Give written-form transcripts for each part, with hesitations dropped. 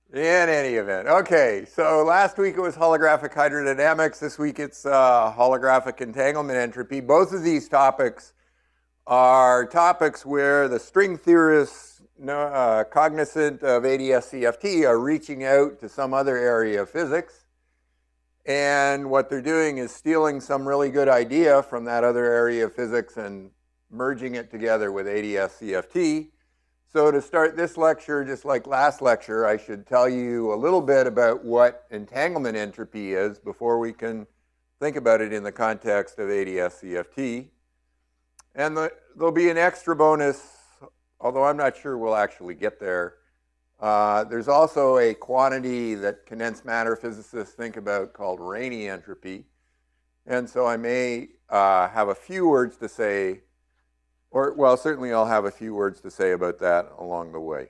In any event, okay, so last week it was holographic hydrodynamics. This week it's holographic entanglement entropy. Both of these topics are topics where the string theorists cognizant of ADS-CFT are reaching out to some other area of physics. And what they're doing is stealing some really good idea from that other area of physics and merging it together with ADS-CFT. So to start this lecture, just like last lecture, I should tell you a little bit about what entanglement entropy is before we can think about it in the context of ADS-CFT. And there'll be an extra bonus, although I'm not sure we'll actually get there. There's also a quantity that condensed matter physicists think about called Rayleigh entropy. And so I may have a few words to say, or, well, certainly I'll have a few words to say about that along the way.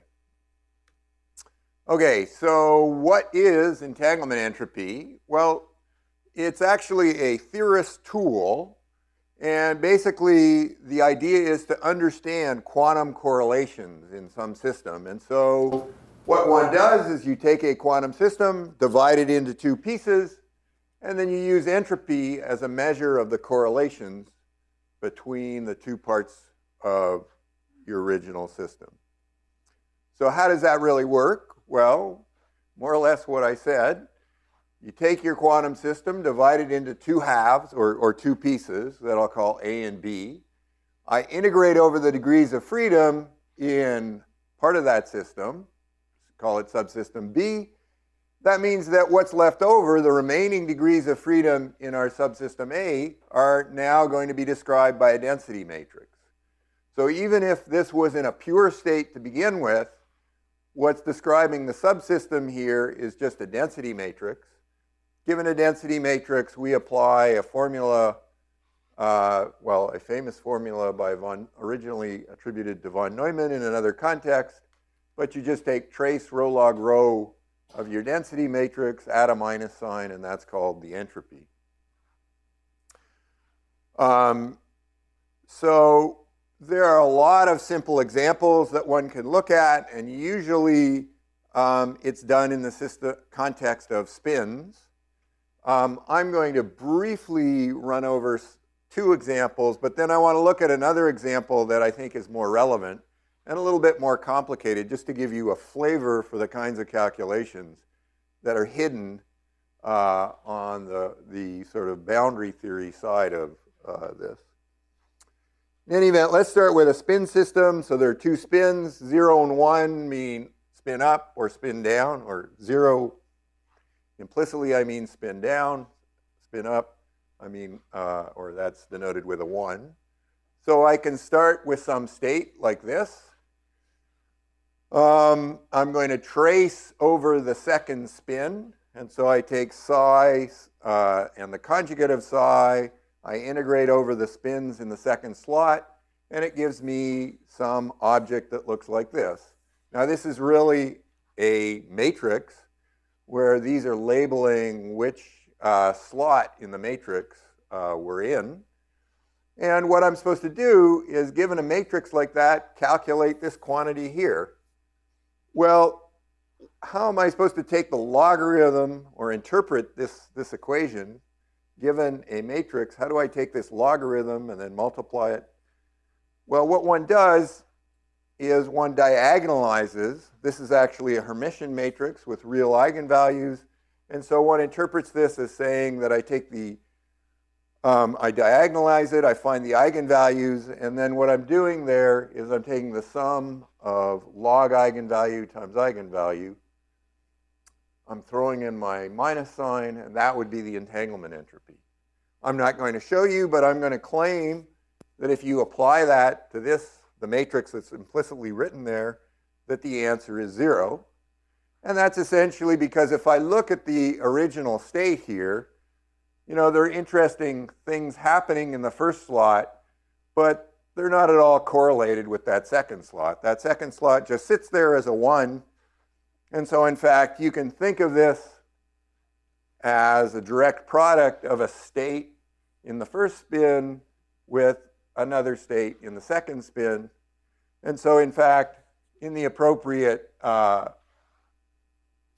Okay, so what is entanglement entropy? Well, it's actually a theorist tool, and basically the idea is to understand quantum correlations in some system. And so what one does is you take a quantum system, divide it into two pieces, and then you use entropy as a measure of the correlations between the two parts of your original system. So how does that really work? Well, more or less what I said. You take your quantum system, divide it into two halves or two pieces that I'll call A and B. I integrate over the degrees of freedom in part of that system, call it subsystem B. That means that what's left over, the remaining degrees of freedom in our subsystem A, are now going to be described by a density matrix. So even if this was in a pure state to begin with, what's describing the subsystem here is just a density matrix. Given a density matrix, we apply a formula, a famous formula by originally attributed to von Neumann in another context, but you just take trace rho log rho of your density matrix, add a minus sign, and that's called the entropy. So there are a lot of simple examples that one can look at, and usually it's done in the context of spins. I'm going to briefly run over two examples, but then I want to look at another example that I think is more relevant and a little bit more complicated, just to give you a flavor for the kinds of calculations that are hidden on the sort of boundary theory side of this. In any event, let's start with a spin system. So there are two spins. 0 and 1 mean spin up or spin down, or 0 implicitly I mean spin down, spin up I mean, or that's denoted with a 1. So I can start with some state like this. I'm going to trace over the second spin, and so I take psi and the conjugate of psi. I integrate over the spins in the second slot, and it gives me some object that looks like this. Now, this is really a matrix where these are labeling which slot in the matrix we're in. And what I'm supposed to do is, given a matrix like that, calculate this quantity here. Well, how am I supposed to take the logarithm or interpret this equation given a matrix? How do I take this logarithm and then multiply it? Well, what one does is one diagonalizes. This is actually a Hermitian matrix with real eigenvalues. And so one interprets this as saying that I take I diagonalize it, I find the eigenvalues, and then what I'm doing there is I'm taking the sum of log eigenvalue times eigenvalue. I'm throwing in my minus sign, and that would be the entanglement entropy. I'm not going to show you, but I'm going to claim that if you apply that to the matrix that's implicitly written there, that the answer is 0. And that's essentially because if I look at the original state here, you know, there are interesting things happening in the first slot, but they're not at all correlated with that second slot. That second slot just sits there as a 1. And so, in fact, you can think of this as a direct product of a state in the first spin with another state in the second spin. And so, in fact, in the appropriate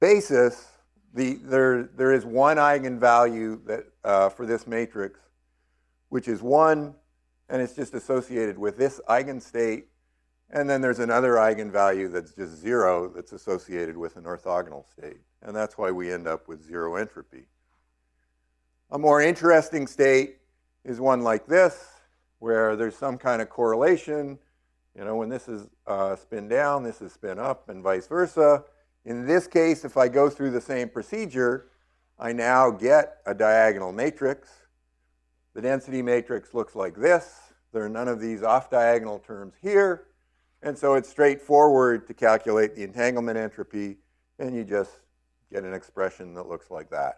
basis, there is one eigenvalue that for this matrix, which is 1, and it's just associated with this eigenstate. And then there's another eigenvalue that's just 0 that's associated with an orthogonal state. And that's why we end up with 0 entropy. A more interesting state is one like this, where there's some kind of correlation. You know, when this is spin down, this is spin up, and vice versa. In this case, if I go through the same procedure, I now get a diagonal matrix. The density matrix looks like this. There are none of these off-diagonal terms here. And so it's straightforward to calculate the entanglement entropy, and you just get an expression that looks like that.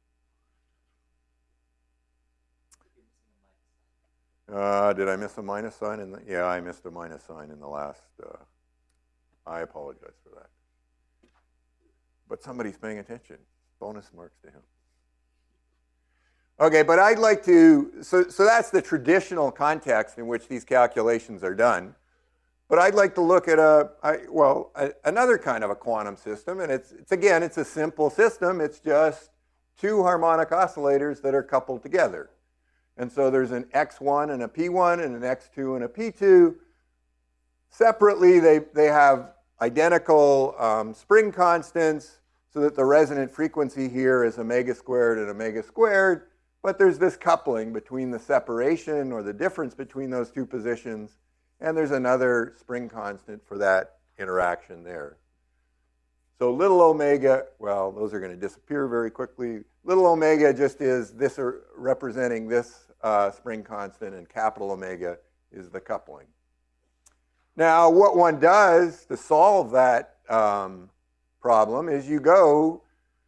Did I miss a minus sign? Yeah, I missed a minus sign in the last. I apologize for that. But somebody's paying attention. Bonus marks to him. Okay, but I'd like to, so that's the traditional context in which these calculations are done. But I'd like to look at another kind of a quantum system, and it's again, it's a simple system. It's just two harmonic oscillators that are coupled together. And so there's an x1 and a p1 and an x2 and a p2. Separately, they have identical spring constants, so that the resonant frequency here is omega squared and omega squared. But there's this coupling between the separation or the difference between those two positions, and there's another spring constant for that interaction there. So little omega, well, those are going to disappear very quickly. Little omega just is this representing this spring constant, and capital omega is the coupling. Now, what one does to solve that problem is you go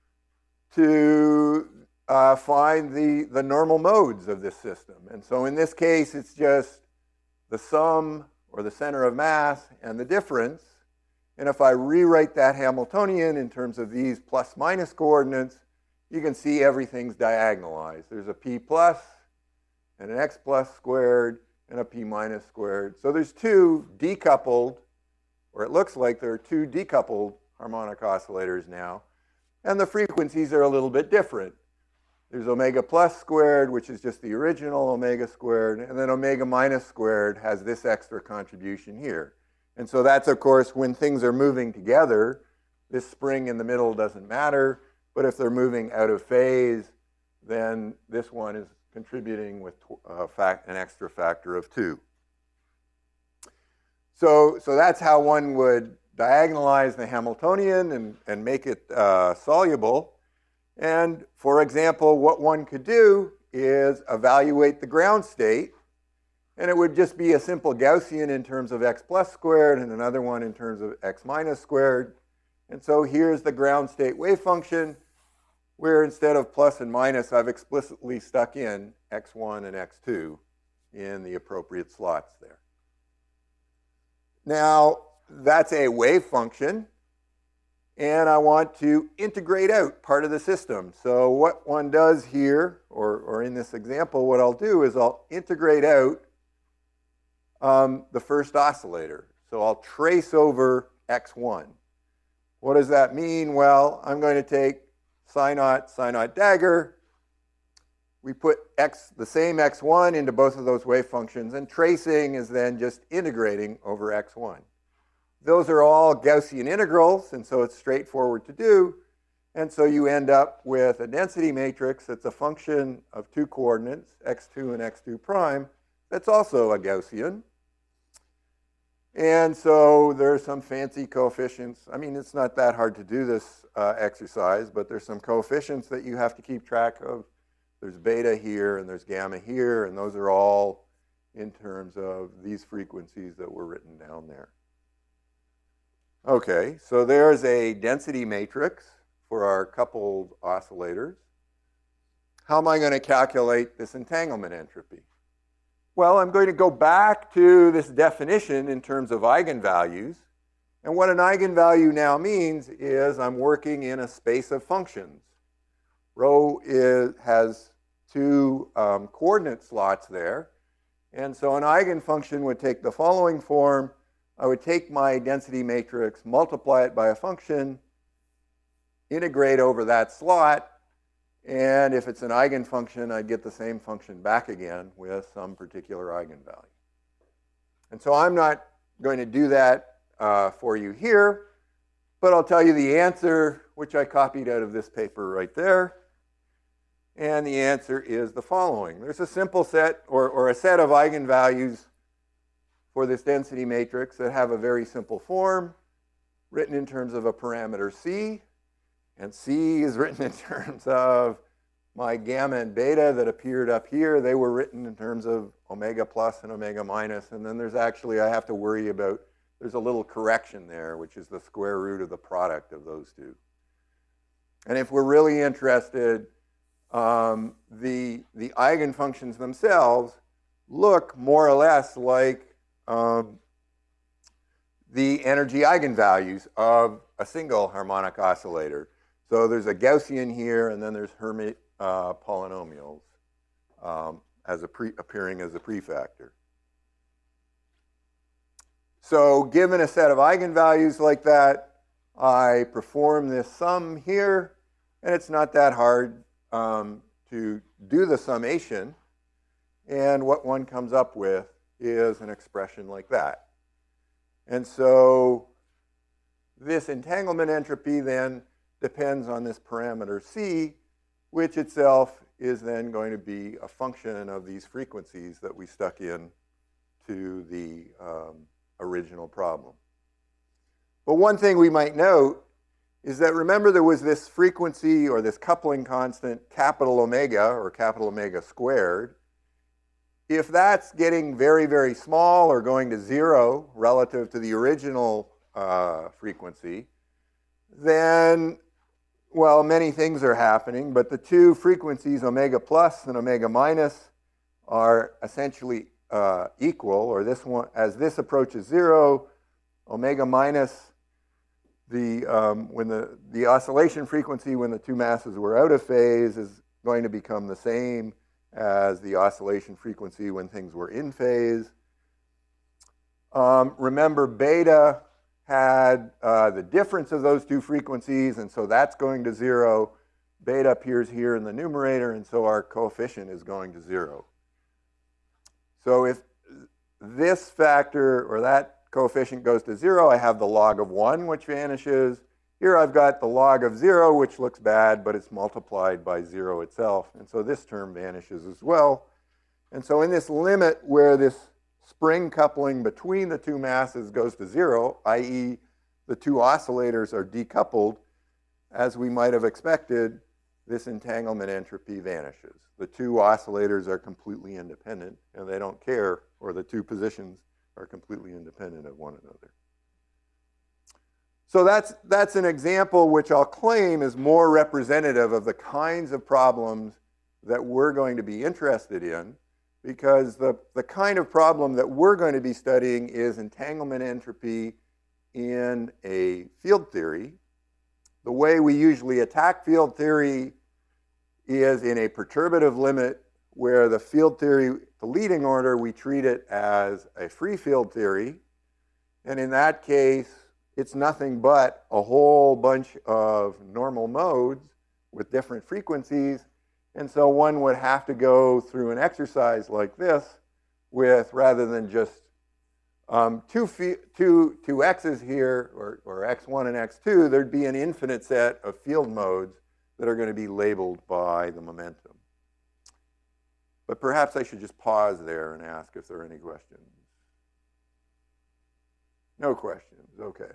to find the normal modes of this system. And so in this case, it's just the sum, or the center of mass, and the difference. And if I rewrite that Hamiltonian in terms of these plus minus coordinates, you can see everything's diagonalized. There's a p plus, and an x plus squared, and a p minus squared. So there's two decoupled, or it looks like there are two decoupled harmonic oscillators now. And the frequencies are a little bit different. There's omega plus squared, which is just the original omega squared, and then omega minus squared has this extra contribution here. And so that's, of course, when things are moving together, this spring in the middle doesn't matter, but if they're moving out of phase, then this one is contributing with an extra factor of 2. So that's how one would diagonalize the Hamiltonian and make it soluble. And for example, what one could do is evaluate the ground state, and it would just be a simple Gaussian in terms of x plus squared and another one in terms of x minus squared. And so here's the ground state wave function, where instead of plus and minus, I've explicitly stuck in x1 and x2 in the appropriate slots there. Now, that's a wave function, and I want to integrate out part of the system. So what one does here, or in this example, what I'll do is I'll integrate out the first oscillator. So I'll trace over x1. What does that mean? Well, I'm going to take psi naught dagger. We put the same x1 into both of those wave functions, and tracing is then just integrating over x1. Those are all Gaussian integrals, and so it's straightforward to do. And so you end up with a density matrix that's a function of two coordinates, x2 and x2 prime, that's also a Gaussian. And so there are some fancy coefficients. I mean, it's not that hard to do this exercise, but there's some coefficients that you have to keep track of. There's beta here, and there's gamma here, and those are all in terms of these frequencies that were written down there. Okay, so there's a density matrix for our coupled oscillators. How am I going to calculate this entanglement entropy? Well, I'm going to go back to this definition in terms of eigenvalues. And what an eigenvalue now means is I'm working in a space of functions. Rho has two coordinate slots there. And so an eigenfunction would take the following form. I would take my density matrix, multiply it by a function, integrate over that slot, and if it's an eigenfunction, I'd get the same function back again with some particular eigenvalue. And so I'm not going to do that for you here, but I'll tell you the answer, which I copied out of this paper right there. And the answer is the following. There's a simple set, or a set of eigenvalues for this density matrix that have a very simple form, written in terms of a parameter C. And C is written in terms of my gamma and beta that appeared up here. They were written in terms of omega plus and omega minus. And then there's actually, I have to worry about, there's a little correction there, which is the square root of the product of those two. And if we're really interested, the eigenfunctions themselves look more or less like the energy eigenvalues of a single harmonic oscillator. So there's a Gaussian here, and then there's Hermite polynomials appearing as a prefactor. So given a set of eigenvalues like that, I perform this sum here, and it's not that hard to do the summation. And what one comes up with is an expression like that. And so this entanglement entropy then depends on this parameter C, which itself is then going to be a function of these frequencies that we stuck in to the original problem. But one thing we might note is that, remember, there was this frequency or this coupling constant capital omega, or capital omega squared. If that's getting very, very small or going to 0 relative to the original frequency, then, well, many things are happening, but the two frequencies, omega plus and omega minus, are essentially equal, or this one, as this approaches 0, omega minus, when the oscillation frequency when the two masses were out of phase is going to become the same as the oscillation frequency when things were in phase. Remember, beta had the difference of those two frequencies, and so that's going to 0. Beta appears here in the numerator, and so our coefficient is going to 0. So if this factor or that coefficient goes to 0, I have the log of 1, which vanishes. Here I've got the log of 0, which looks bad, but it's multiplied by 0 itself. And so this term vanishes as well. And so in this limit where this spring coupling between the two masses goes to 0, i.e. the two oscillators are decoupled, as we might have expected, this entanglement entropy vanishes. The two oscillators are completely independent, and they don't care, or the two positions are completely independent of one another. So that's an example which I'll claim is more representative of the kinds of problems that we're going to be interested in, because the kind of problem that we're going to be studying is entanglement entropy in a field theory. The way we usually attack field theory is in a perturbative limit, where the field theory, the leading order, we treat it as a free field theory. And in that case, it's nothing but a whole bunch of normal modes with different frequencies. And so one would have to go through an exercise like this with, rather than just two x's here, or x1 and x2, there'd be an infinite set of field modes that are going to be labeled by the momentum. But perhaps I should just pause there and ask if there are any questions. No questions, okay.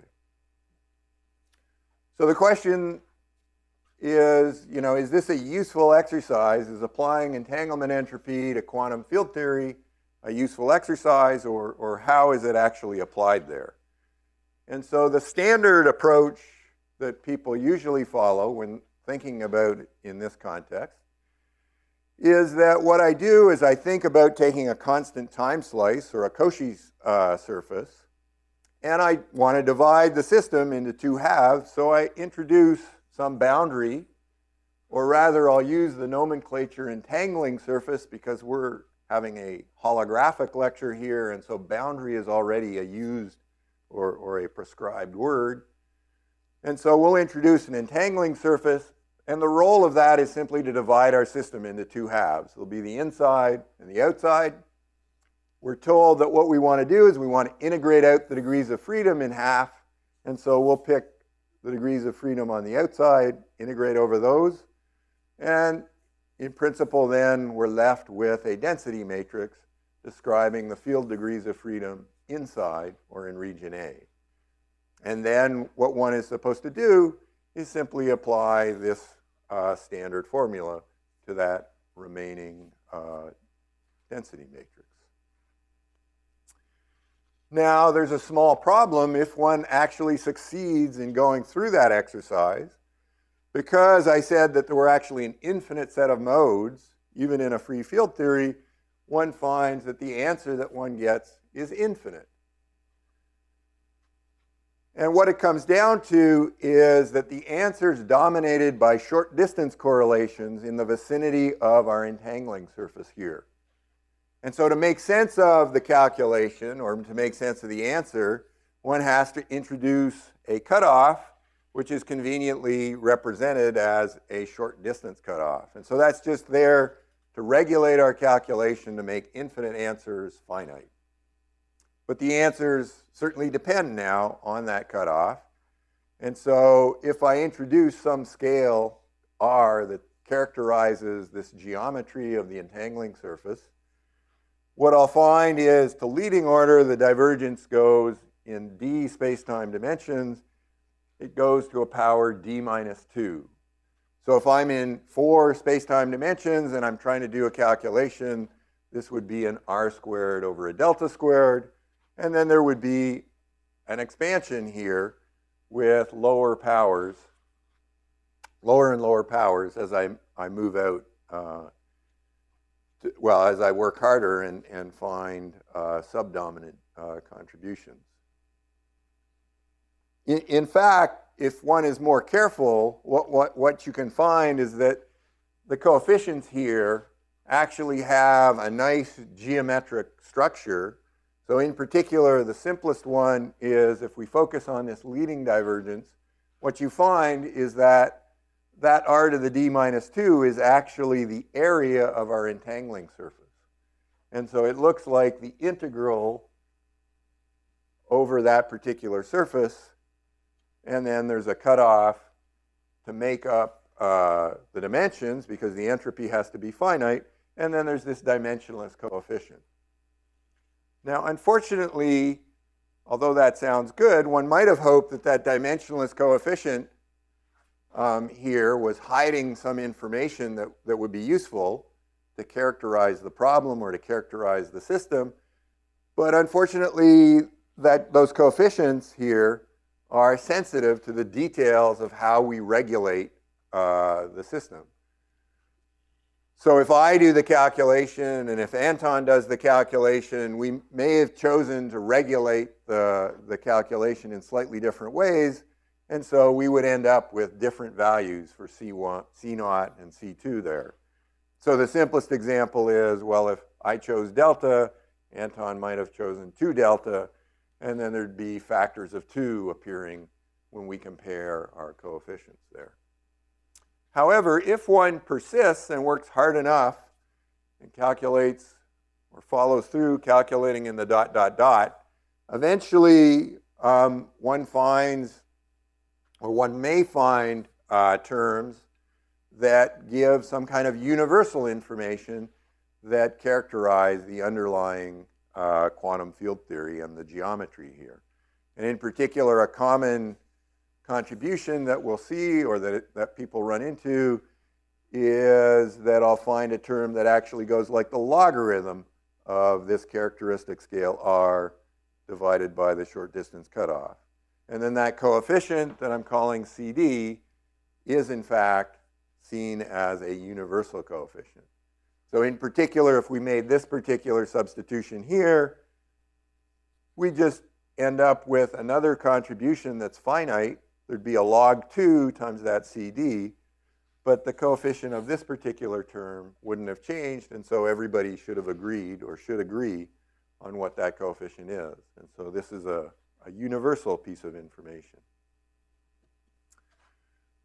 So the question is, is this a useful exercise? Is applying entanglement entropy to quantum field theory a useful exercise, or how is it actually applied there? And so the standard approach that people usually follow when thinking about it in this context is that what I do is I think about taking a constant time slice, or a Cauchy surface, and I want to divide the system into two halves, so I introduce some boundary, or rather I'll use the nomenclature entangling surface because we're having a holographic lecture here, and so boundary is already a used or a prescribed word. And so we'll introduce an entangling surface, and the role of that is simply to divide our system into two halves. It'll be the inside and the outside. We're told that what we want to do is we want to integrate out the degrees of freedom in half, and so we'll pick the degrees of freedom on the outside, integrate over those, and in principle then we're left with a density matrix describing the field degrees of freedom inside or in region A. And then what one is supposed to do is simply apply this standard formula to that remaining density matrix. Now, there's a small problem if one actually succeeds in going through that exercise. Because I said that there were actually an infinite set of modes, even in a free field theory, one finds that the answer that one gets is infinite. And what it comes down to is that the answer is dominated by short distance correlations in the vicinity of our entangling surface here. And so to make sense of the calculation, or to make sense of the answer, one has to introduce a cutoff, which is conveniently represented as a short distance cutoff. And so that's just there to regulate our calculation to make infinite answers finite. But the answers certainly depend now on that cutoff. And so if I introduce some scale r that characterizes this geometry of the entangling surface, what I'll find is, to leading order, the divergence goes in d space-time dimensions. It goes to a power d minus 2. So if I'm in 4 space-time dimensions and I'm trying to do a calculation, this would be an r squared over a delta squared. And then there would be an expansion here with lower powers, lower and lower powers as I move out, as I work harder and find subdominant contributions. In fact, if one is more careful, what you can find is that the coefficients here actually have a nice geometric structure. So in particular, the simplest one is, if we focus on this leading divergence, what you find is that r to the d minus 2 is actually the area of our entangling surface. And so it looks like the integral over that particular surface, and then there's a cutoff to make up the dimensions, because the entropy has to be finite, and then there's this dimensionless coefficient. Now, unfortunately, although that sounds good, one might have hoped that that dimensionless coefficient here was hiding some information that would be useful to characterize the problem or to characterize the system. But unfortunately, those coefficients here are sensitive to the details of how we regulate the system. So if I do the calculation and if Anton does the calculation, we may have chosen to regulate the calculation in slightly different ways, and so we would end up with different values for C1, C0, and C2 there. So the simplest example is, well, if I chose delta, Anton might have chosen 2 delta, and then there'd be factors of 2 appearing when we compare our coefficients there. However, if one persists and works hard enough and calculates or follows through calculating in the ... eventually one finds, or one may find, terms that give some kind of universal information that characterize the underlying quantum field theory and the geometry here. And in particular, a common contribution that we'll see, or that people run into, is that I'll find a term that actually goes like the logarithm of this characteristic scale r divided by the short distance cutoff. And then that coefficient that I'm calling CD is in fact seen as a universal coefficient. So in particular, if we made this particular substitution here, we just end up with another contribution that's finite. There'd be a log 2 times that CD, but the coefficient of this particular term wouldn't have changed, and so everybody should have agreed, or should agree, on what that coefficient is. And so this is a universal piece of information.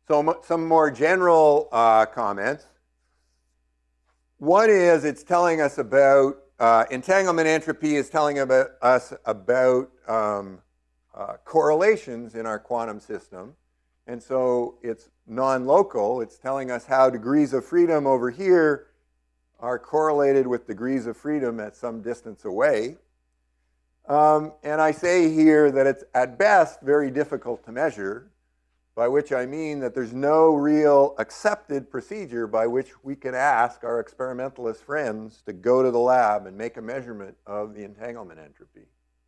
So some more general comments. One is it's telling us about entanglement entropy is telling us about correlations in our quantum system. And so it's non-local. It's telling us how degrees of freedom over here are correlated with degrees of freedom at some distance away. And I say here that it's at best very difficult to measure, by which I mean that there's no real accepted procedure by which we can ask our experimentalist friends to go to the lab and make a measurement of the entanglement entropy.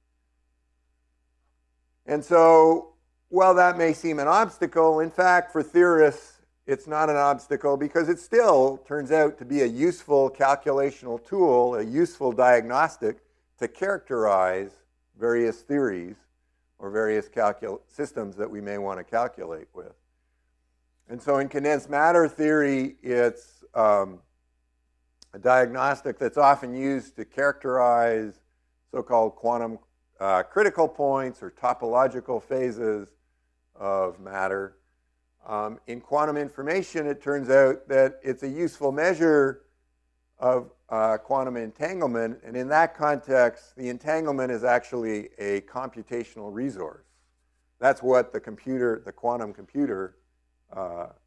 And so, while that may seem an obstacle, in fact, for theorists, it's not an obstacle because it still turns out to be a useful calculational tool, a useful diagnostic to characterize various theories or various systems that we may want to calculate with. And so in condensed matter theory, it's a diagnostic that's often used to characterize so-called quantum critical points or topological phases of matter. In quantum information, it turns out that it's a useful measure of quantum entanglement, and in that context, the entanglement is actually a computational resource. That's what the computer, the quantum computer, I'll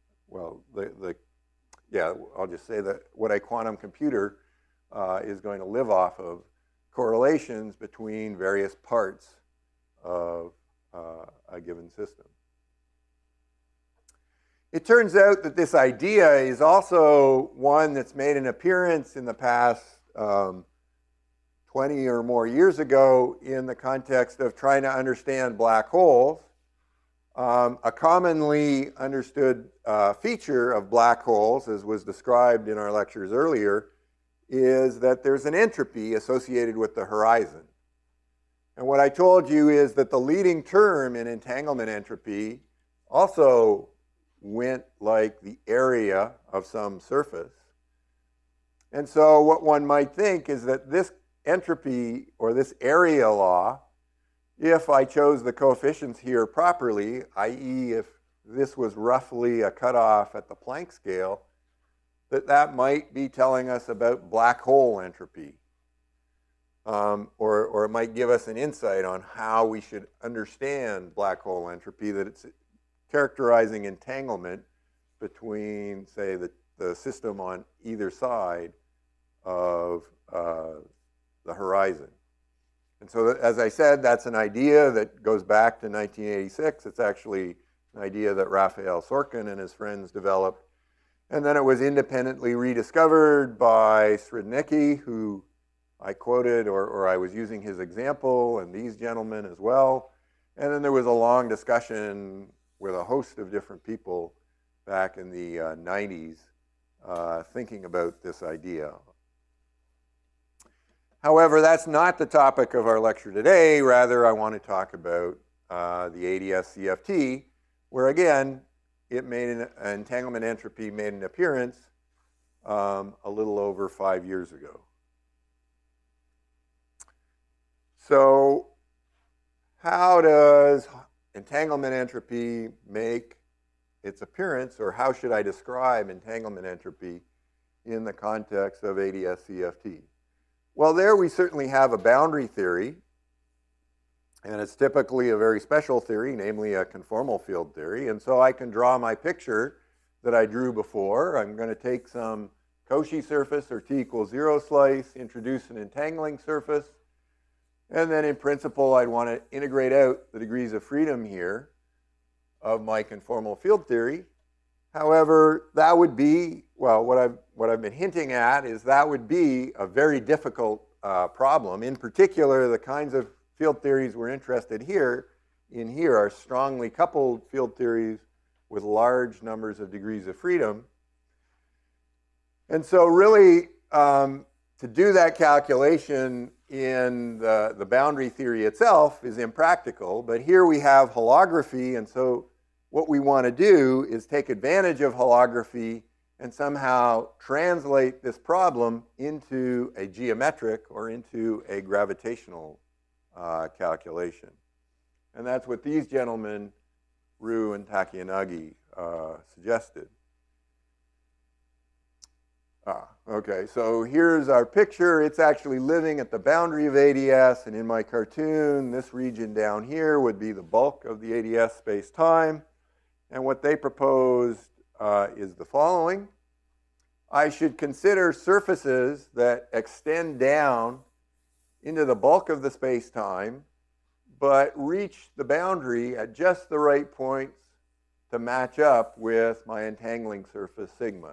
just say that what a quantum computer is going to live off of, correlations between various parts of a given system. It turns out that this idea is also one that's made an appearance in the past 20 or more years ago in the context of trying to understand black holes. A commonly understood feature of black holes, as was described in our lectures earlier, is that there's an entropy associated with the horizon. And what I told you is that the leading term in entanglement entropy also went like the area of some surface. And so what one might think is that this entropy or this area law, if I chose the coefficients here properly, i.e. if this was roughly a cutoff at the Planck scale, that might be telling us about black hole entropy. Or it might give us an insight on how we should understand black hole entropy, that it's characterizing entanglement between, say, the system on either side of the horizon. And so, as I said, that's an idea that goes back to 1986. It's actually an idea that Raphael Sorkin and his friends developed. And then it was independently rediscovered by Srednicki, who I quoted, or I was using his example, and these gentlemen as well. And then there was a long discussion with a host of different people back in the 90s thinking about this idea. However, that's not the topic of our lecture today. Rather, I want to talk about the ADS-CFT, where again, it made an entanglement entropy made an appearance a little over 5 years ago. So how does entanglement entropy make its appearance, or how should I describe entanglement entropy in the context of ADS-CFT? Well, there we certainly have a boundary theory, and it's typically a very special theory, namely a conformal field theory. And so I can draw my picture that I drew before. I'm going to take some Cauchy surface, or t equals 0 slice, introduce an entangling surface, and then in principle I'd want to integrate out the degrees of freedom here of my conformal field theory. However, that would be, well, what I've been hinting at is that would be a very difficult problem. In particular, the kinds of field theories we're interested in here are strongly coupled field theories with large numbers of degrees of freedom. And so really, to do that calculation in the boundary theory itself is impractical, but here we have holography, and so what we want to do is take advantage of holography and somehow translate this problem into a geometric or into a gravitational calculation. And that's what these gentlemen, Ryu and Takeyanagi, suggested. Okay, so here's our picture. It's actually living at the boundary of ADS, and in my cartoon, this region down here would be the bulk of the ADS space-time. And what they proposed is the following. I should consider surfaces that extend down into the bulk of the space-time, but reach the boundary at just the right points to match up with my entangling surface sigma.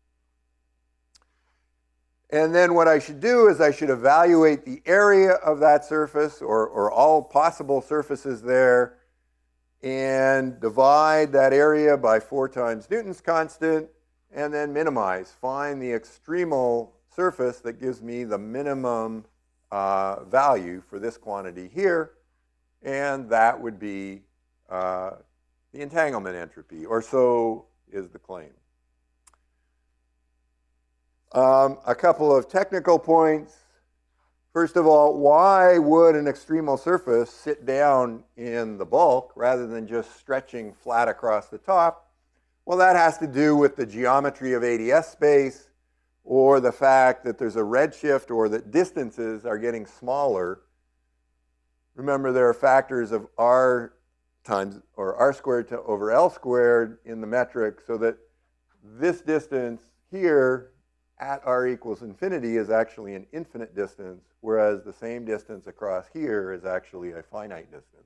And then what I should do is I should evaluate the area of that surface, or all possible surfaces there, and divide that area by 4 times Newton's constant, and then minimize. Find the extremal surface that gives me the minimum value for this quantity here, and that would be the entanglement entropy, or so is the claim. A couple of technical points. First of all, why would an extremal surface sit down in the bulk rather than just stretching flat across the top? Well, that has to do with the geometry of ADS space, or the fact that there's a redshift, or that distances are getting smaller. Remember, there are factors of r times, or r squared over L squared in the metric, so that this distance here at r equals infinity is actually an infinite distance, whereas the same distance across here is actually a finite distance.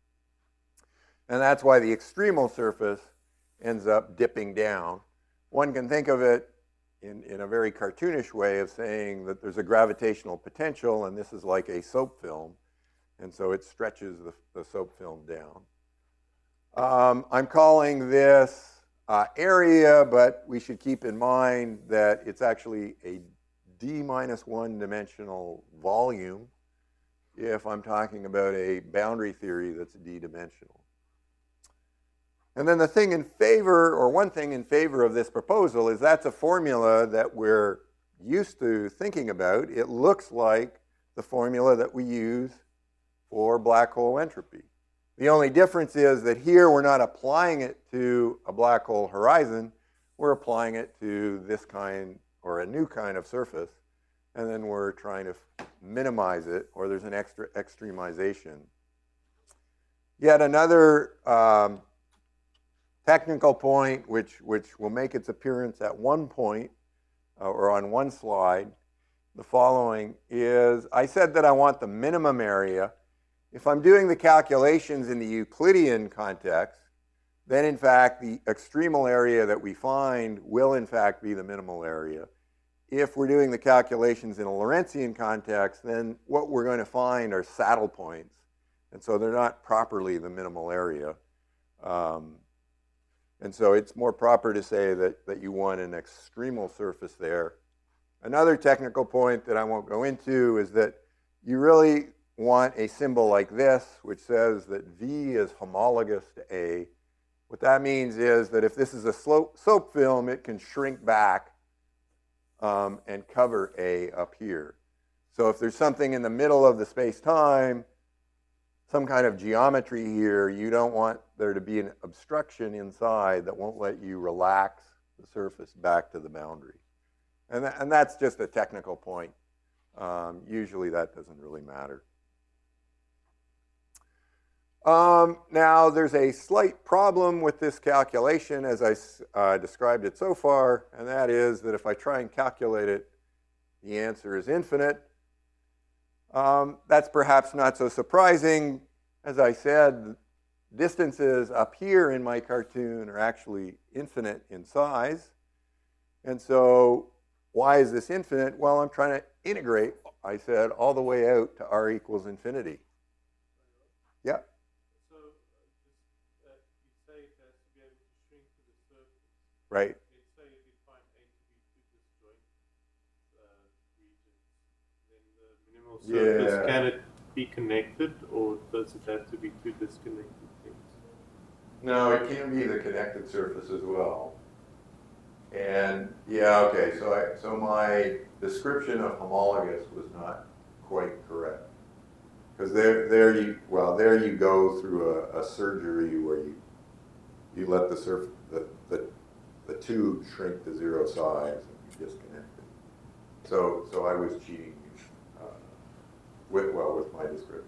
And that's why the extremal surface ends up dipping down. One can think of it in a very cartoonish way of saying that there's a gravitational potential, and this is like a soap film, and so it stretches the soap film down. I'm calling this area, but we should keep in mind that it's actually a d-1 dimensional volume if I'm talking about a boundary theory that's d-dimensional. And then the thing in favor, or one thing in favor of this proposal, is that's a formula that we're used to thinking about. It looks like the formula that we use for black hole entropy. The only difference is that here we're not applying it to a black hole horizon, we're applying it to this kind, or a new kind of surface, and then we're trying to minimize it, or there's an extra extremization. Yet another technical point, which will make its appearance at one point, or on one slide, the following is, I said that I want the minimum area. If I'm doing the calculations in the Euclidean context, then in fact the extremal area that we find will in fact be the minimal area. If we're doing the calculations in a Lorentzian context, then what we're going to find are saddle points, and so they're not properly the minimal area. And so it's more proper to say that you want an extremal surface there. Another technical point that I won't go into is that you really want a symbol like this, which says that V is homologous to A. What that means is that if this is a soap film, it can shrink back and cover A up here. So if there's something in the middle of the space-time, some kind of geometry here, you don't want there to be an obstruction inside that won't let you relax the surface back to the boundary. And that's just a technical point. Usually that doesn't really matter. Now, there's a slight problem with this calculation as I described it so far, and that is that if I try and calculate it, the answer is infinite. That's perhaps not so surprising. As I said, distances up here in my cartoon are actually infinite in size. And so why is this infinite? Well, I'm trying to integrate, I said, all the way out to r equals infinity. Yeah? So you say it has to be able to shrink to the surface. Right. Let's say you define A to be two disjoint regions. Then the minimal surface, can it be connected, or does it have to be two disconnected things? No, it can be the connected surface as well. And yeah, okay, so my description of homologous was not quite correct. Because there you go through a surgery where you let the the tube shrink to zero size and be disconnected. So I was cheating with my description.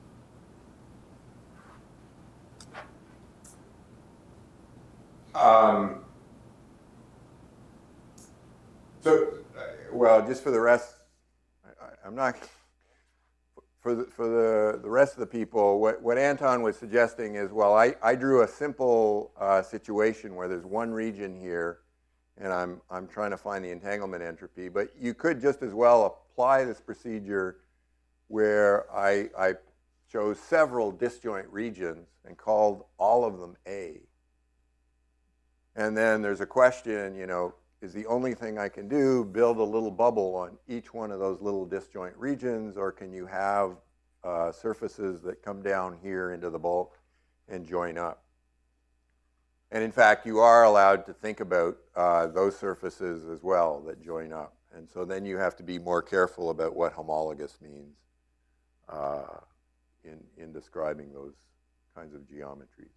Well, just for the rest, I'm not. For the rest of the people, what Anton was suggesting is, well, I drew a simple situation where there's one region here, and I'm trying to find the entanglement entropy. But you could just as well apply this procedure where I chose several disjoint regions and called all of them A. And then there's a question, you know, is the only thing I can do build a little bubble on each one of those little disjoint regions, or can you have surfaces that come down here into the bulk and join up? And in fact, you are allowed to think about those surfaces as well that join up. And so then you have to be more careful about what homologous means in describing those kinds of geometries.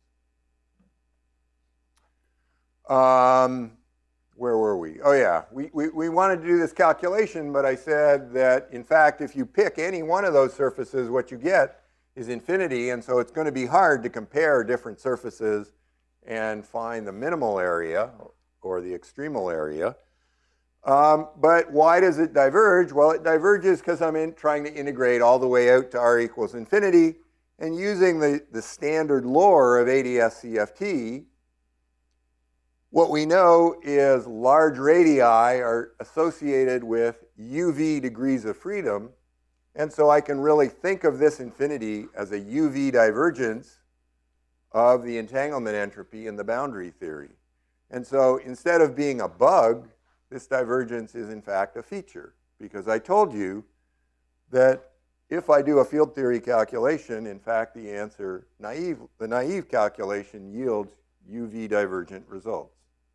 Where were we? Oh yeah, we wanted to do this calculation, but I said that in fact if you pick any one of those surfaces, what you get is infinity, and so it's going to be hard to compare different surfaces and find the minimal area or the extremal area. But why does it diverge? Well, it diverges because I'm trying to integrate all the way out to r equals infinity, and using the standard lore of ADS-CFT, what we know is large radii are associated with UV degrees of freedom, and so I can really think of this infinity as a UV divergence of the entanglement entropy in the boundary theory. And so instead of being a bug, this divergence is in fact a feature, because I told you that if I do a field theory calculation, in fact the answer, the naive calculation yields UV divergent results.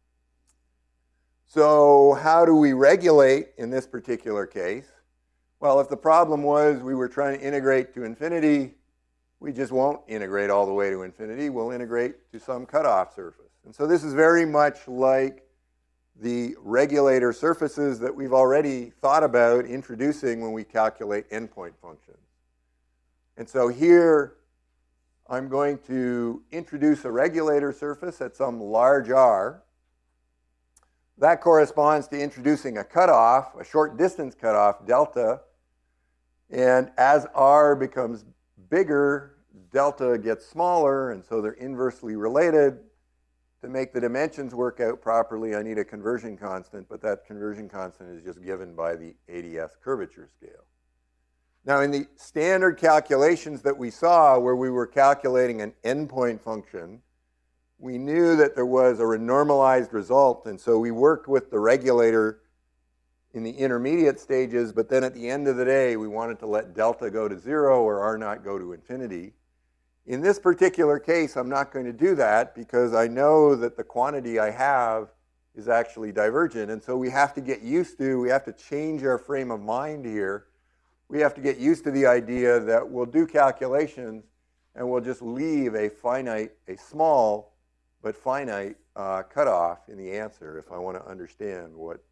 So how do we regulate in this particular case? Well, if the problem was we were trying to integrate to infinity, we just won't integrate all the way to infinity. We'll integrate to some cutoff surface. And so this is very much like the regulator surfaces that we've already thought about introducing when we calculate endpoint functions. And so here I'm going to introduce a regulator surface at some large R. That corresponds to introducing a cutoff, a short distance cutoff, delta. And as R becomes bigger, delta gets smaller, and so they're inversely related. To make the dimensions work out properly, I need a conversion constant, but that conversion constant is just given by the ADS curvature scale. Now, in the standard calculations that we saw, where we were calculating an endpoint function, we knew that there was a renormalized result, and so we worked with the regulator in the intermediate stages, but then at the end of the day, we wanted to let delta go to 0 or R naught go to infinity. In this particular case, I'm not going to do that because I know that the quantity I have is actually divergent, and so we have to get used to, we have to change our frame of mind here. We have to get used to the idea that we'll do calculations and we'll just leave a finite, a small but finite cutoff in the answer if I want to understand what,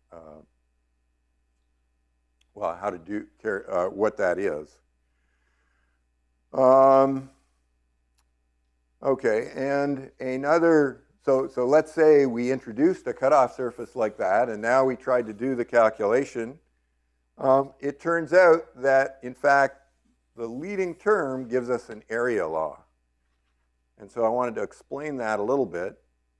well, how to do, what that is. Okay, and another, so let's say we introduced a cutoff surface like that, and now we tried to do the calculation. It turns out that, in fact, the leading term gives us an area law. And so I wanted to explain that a little bit.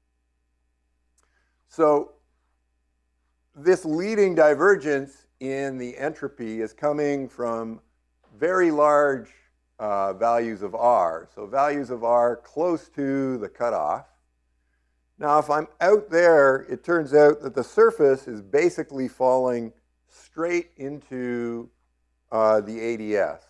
So this leading divergence in the entropy is coming from very large values of R. So values of R close to the cutoff. Now, if I'm out there, it turns out that the surface is basically falling straight into the ADS.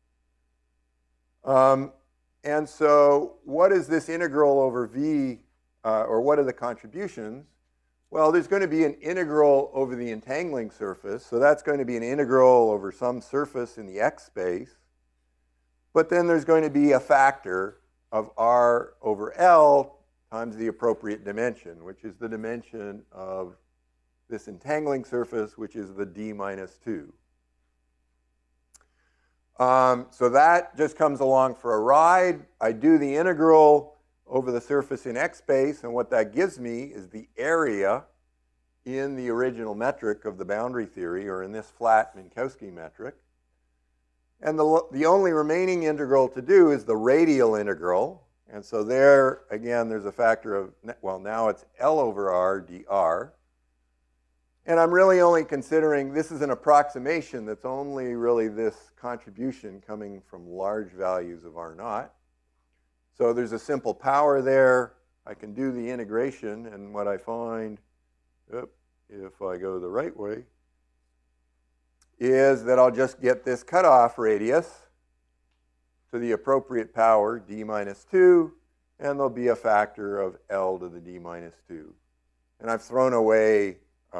And so what is this integral over V, or what are the contributions? Well, there's going to be an integral over the entangling surface. So that's going to be an integral over some surface in the X space. But then there's going to be a factor of R over L times the appropriate dimension, which is the dimension of this entangling surface, which is the d minus 2. So that just comes along for a ride. I do the integral over the surface in x space, and what that gives me is the area in the original metric of the boundary theory, or in this flat Minkowski metric. And the only remaining integral to do is the radial integral. And so there, again, there's a factor of, well, now it's L over R dr. And I'm really only considering, this is an approximation that's only really this contribution coming from large values of R naught. So there's a simple power there. I can do the integration, and what I find, if I go the right way, is that I'll just get this cutoff radius to the appropriate power, d minus 2, and there'll be a factor of L to the d minus 2. And I've thrown away,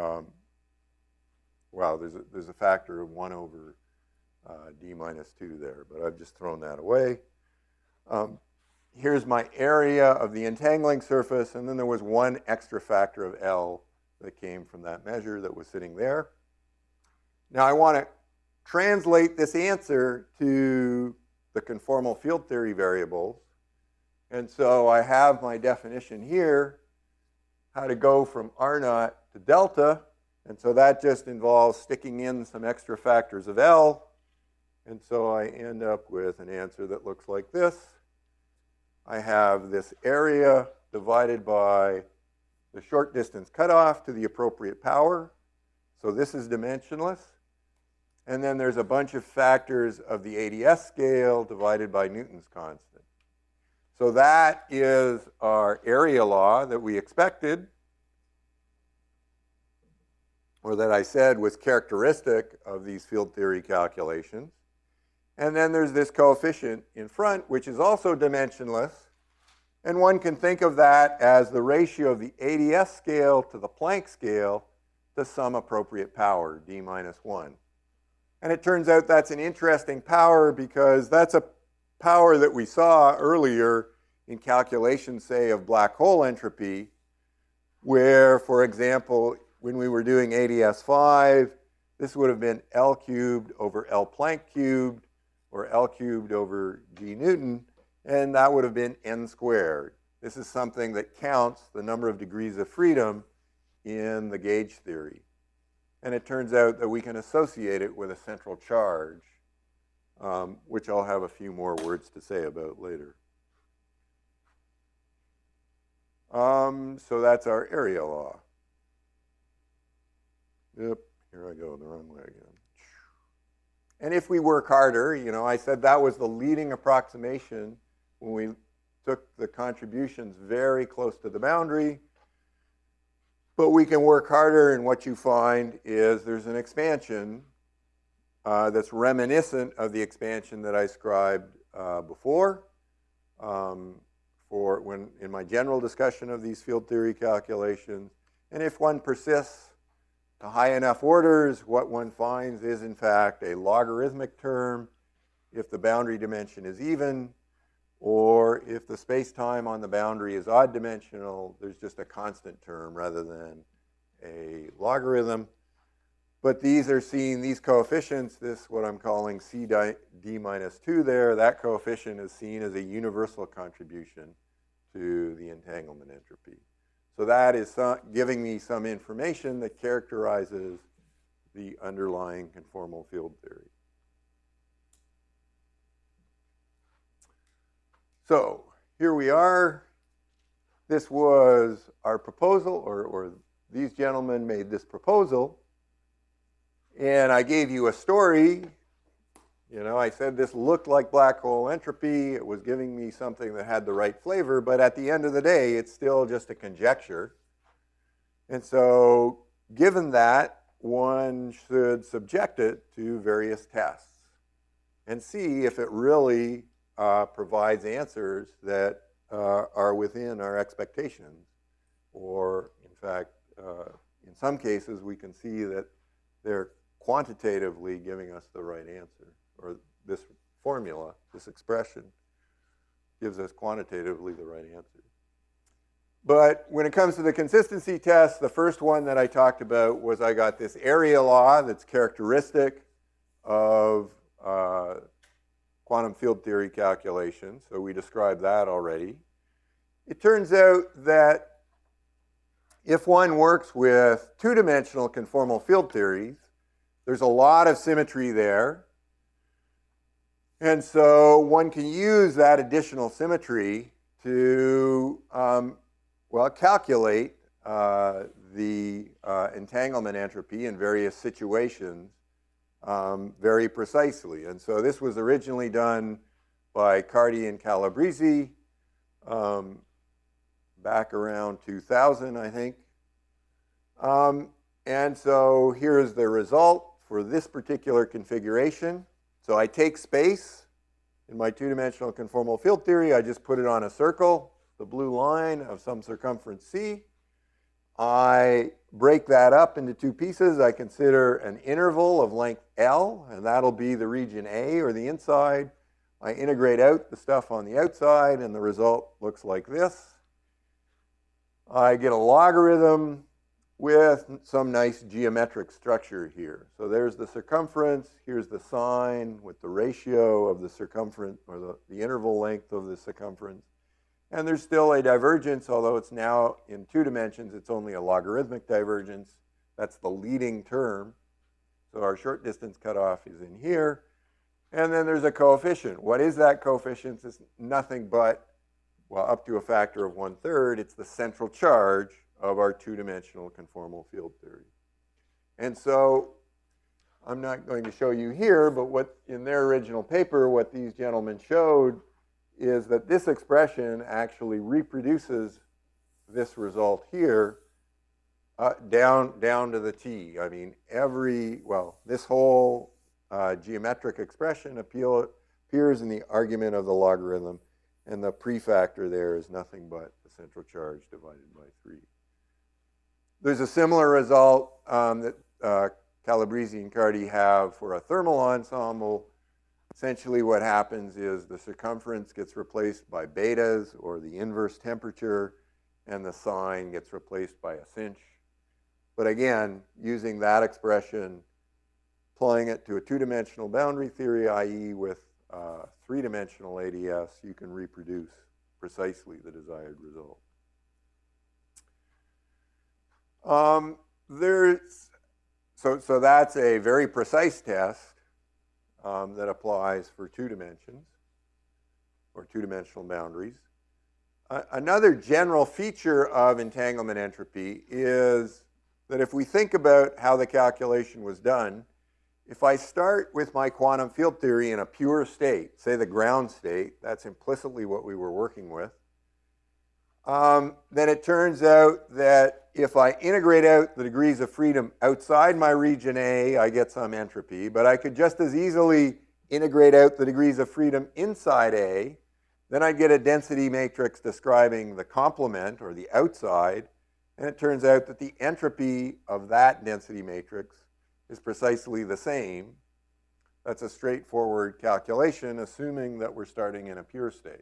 well, there's a factor of 1 over d minus 2 there, but I've just thrown that away. Here's my area of the entangling surface, and then there was one extra factor of L that came from that measure that was sitting there. Now I want to translate this answer to the conformal field theory variables. And so I have my definition here, how to go from R naught to delta. And so that just involves sticking in some extra factors of L. And so I end up with an answer that looks like this. I have this area divided by the short distance cutoff to the appropriate power. So this is dimensionless. And then there's a bunch of factors of the ADS scale divided by Newton's constant. So that is our area law that we expected, or that I said was characteristic of these field theory calculations. And then there's this coefficient in front, which is also dimensionless. And one can think of that as the ratio of the ADS scale to the Planck scale to some appropriate power, d minus 1. And it turns out that's an interesting power because that's a power that we saw earlier in calculations, say, of black hole entropy, where, for example, when we were doing ADS 5, this would have been L cubed over L Planck cubed, or L cubed over g Newton, and that would have been n squared. This is something that counts the number of degrees of freedom in the gauge theory. And it turns out that we can associate it with a central charge, which I'll have a few more words to say about later. So that's our area law. Yep, here I go, the wrong way again. And if we work harder, you know, I said that was the leading approximation when we took the contributions very close to the boundary. But we can work harder, and what you find is there's an expansion that's reminiscent of the expansion that I described before for when in my general discussion of these field theory calculations. And if one persists to high enough orders, what one finds is, in fact, a logarithmic term if the boundary dimension is even, or if the space-time on the boundary is odd dimensional, there's just a constant term rather than a logarithm. But these are seen, these coefficients, this what I'm calling C d minus 2 there, that coefficient is seen as a universal contribution to the entanglement entropy. So that is giving me some information that characterizes the underlying conformal field theory. So here we are. This was our proposal, or these gentlemen made this proposal. And I gave you a story. You know, I said this looked like black hole entropy. It was giving me something that had the right flavor. But at the end of the day, it's still just a conjecture. And so given that, one should subject it to various tests and see if it really provides answers that are within our expectations. Or, in fact, in some cases, we can see that they're quantitatively giving us the right answer. Or this formula, this expression, gives us quantitatively the right answer. But when it comes to the consistency test, the first one that I talked about was I got this area law that's characteristic of quantum field theory calculations. So we described that already. It turns out that if one works with two-dimensional conformal field theories, there's a lot of symmetry there. And so one can use that additional symmetry to, well, calculate the entanglement entropy in various situations very precisely. And so this was originally done by Cardy and Calabrese back around 2000, I think. And so here's the result for this particular configuration. So I take space in my two-dimensional conformal field theory. I just put it on a circle, the blue line of some circumference C. I break that up into two pieces. I consider an interval of length L, and that'll be the region A, or the inside. I integrate out the stuff on the outside, and the result looks like this. I get a logarithm with some nice geometric structure here. So there's the circumference, here's the sine with the ratio of the circumference, or the interval length of the circumference. And there's still a divergence, although it's now in 2 dimensions, it's only a logarithmic divergence. That's the leading term. So our short distance cutoff is in here. And then there's a coefficient. What is that coefficient? It's nothing but, well, up to a factor of 1/3, it's the central charge of our 2-dimensional conformal field theory. And so I'm not going to show you here, but what in their original paper, what these gentlemen showed is that this expression actually reproduces this result here down to the t. I mean, this whole geometric expression appears in the argument of the logarithm, and the prefactor there is nothing but the central charge divided by 3. There's a similar result that Calabrese and Cardy have for a thermal ensemble. Essentially what happens is the circumference gets replaced by betas, or the inverse temperature, and the sine gets replaced by a sinh. But again, using that expression, applying it to a 2-dimensional boundary theory, i.e. with 3-dimensional ADS, you can reproduce precisely the desired result. So that's a very precise test that applies for 2 dimensions, or 2-dimensional boundaries. Another general feature of entanglement entropy is that if we think about how the calculation was done, if I start with my quantum field theory in a pure state, say the ground state, that's implicitly what we were working with, then it turns out that if I integrate out the degrees of freedom outside my region A, I get some entropy. But I could just as easily integrate out the degrees of freedom inside A. Then I'd get a density matrix describing the complement, or the outside. And it turns out that the entropy of that density matrix is precisely the same. That's a straightforward calculation, assuming that we're starting in a pure state.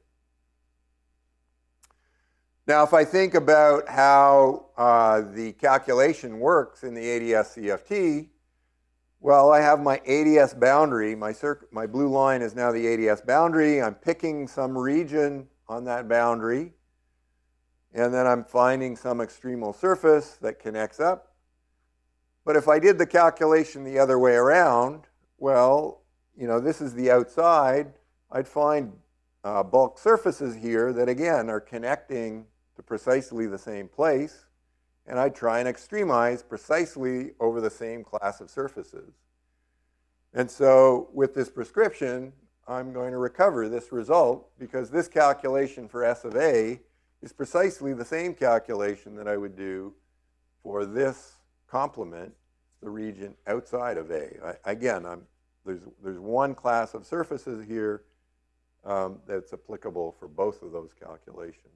Now, if I think about how the calculation works in the ADS-CFT, well, I have my ADS boundary. My blue line is now the ADS boundary. I'm picking some region on that boundary, and then I'm finding some extremal surface that connects up. But if I did the calculation the other way around, well, this is the outside. I'd find bulk surfaces here that, again, are connecting to precisely the same place, and I try and extremize precisely over the same class of surfaces. And so with this prescription, I'm going to recover this result, because this calculation for S of A is precisely the same calculation that I would do for this complement, the region outside of A. There's one class of surfaces here that's applicable for both of those calculations.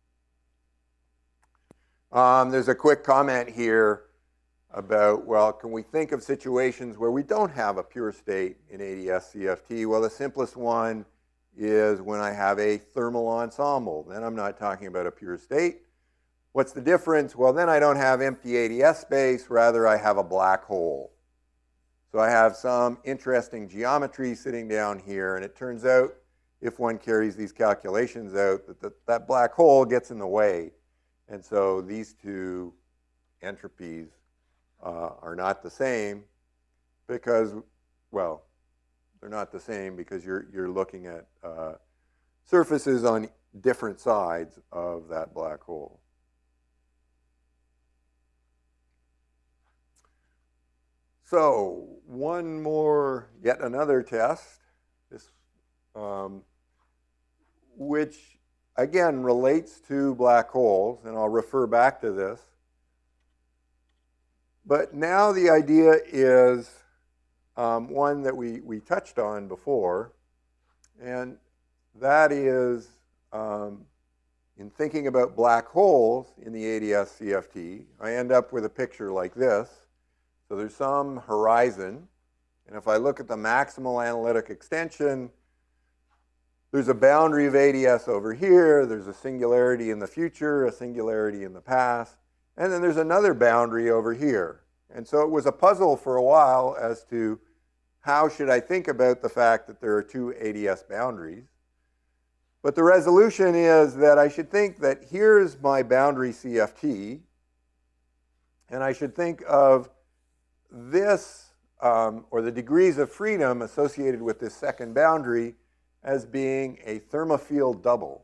There's a quick comment here about, well, can we think of situations where we don't have a pure state in ADS-CFT? Well, the simplest one is when I have a thermal ensemble. Then I'm not talking about a pure state. What's the difference? Well, then I don't have empty ADS space, rather I have a black hole. So I have some interesting geometry sitting down here, and it turns out, if one carries these calculations out, that black hole gets in the way. And so these two entropies are not the same because, well, they're not the same because you're looking at surfaces on different sides of that black hole. So one more, yet another test, this, which again relates to black holes, and I'll refer back to this. But now the idea is one that we touched on before, and that is in thinking about black holes in the ADS CFT, I end up with a picture like this. So there's some horizon, and if I look at the maximal analytic extension, there's a boundary of ADS over here, there's a singularity in the future, a singularity in the past, and then there's another boundary over here. And so it was a puzzle for a while as to how should I think about the fact that there are two ADS boundaries. But the resolution is that I should think that here's my boundary CFT, and I should think of this, or the degrees of freedom associated with this second boundary, as being a thermofield double.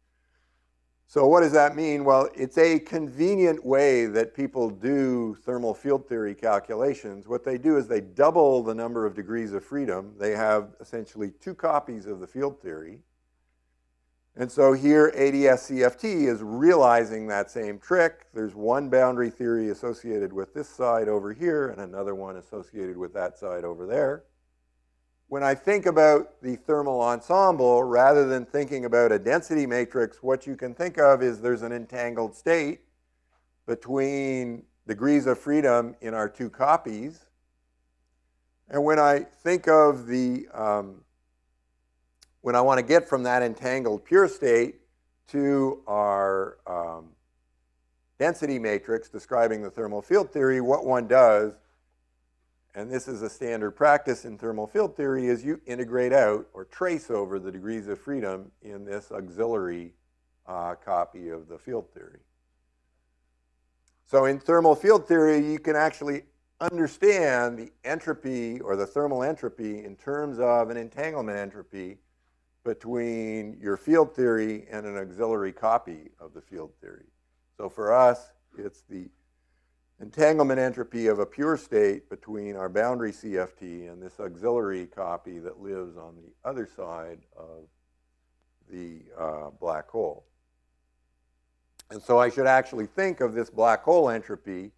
So what does that mean? Well, it's a convenient way that people do thermal field theory calculations. What they do is they double the number of degrees of freedom. They have essentially two copies of the field theory. And so here ADS-CFT is realizing that same trick. There's one boundary theory associated with this side over here and another one associated with that side over there. When I think about the thermal ensemble, rather than thinking about a density matrix, what you can think of is there's an entangled state between degrees of freedom in our two copies. And when I think of the when I want to get from that entangled pure state to our density matrix describing the thermal field theory, what one does, and this is a standard practice in thermal field theory, is you integrate out or trace over the degrees of freedom in this auxiliary copy of the field theory. So in thermal field theory, you can actually understand the entropy or the thermal entropy in terms of an entanglement entropy between your field theory and an auxiliary copy of the field theory. So for us, it's the entanglement entropy of a pure state between our boundary CFT and this auxiliary copy that lives on the other side of the black hole. And so I should actually think of this black hole entropy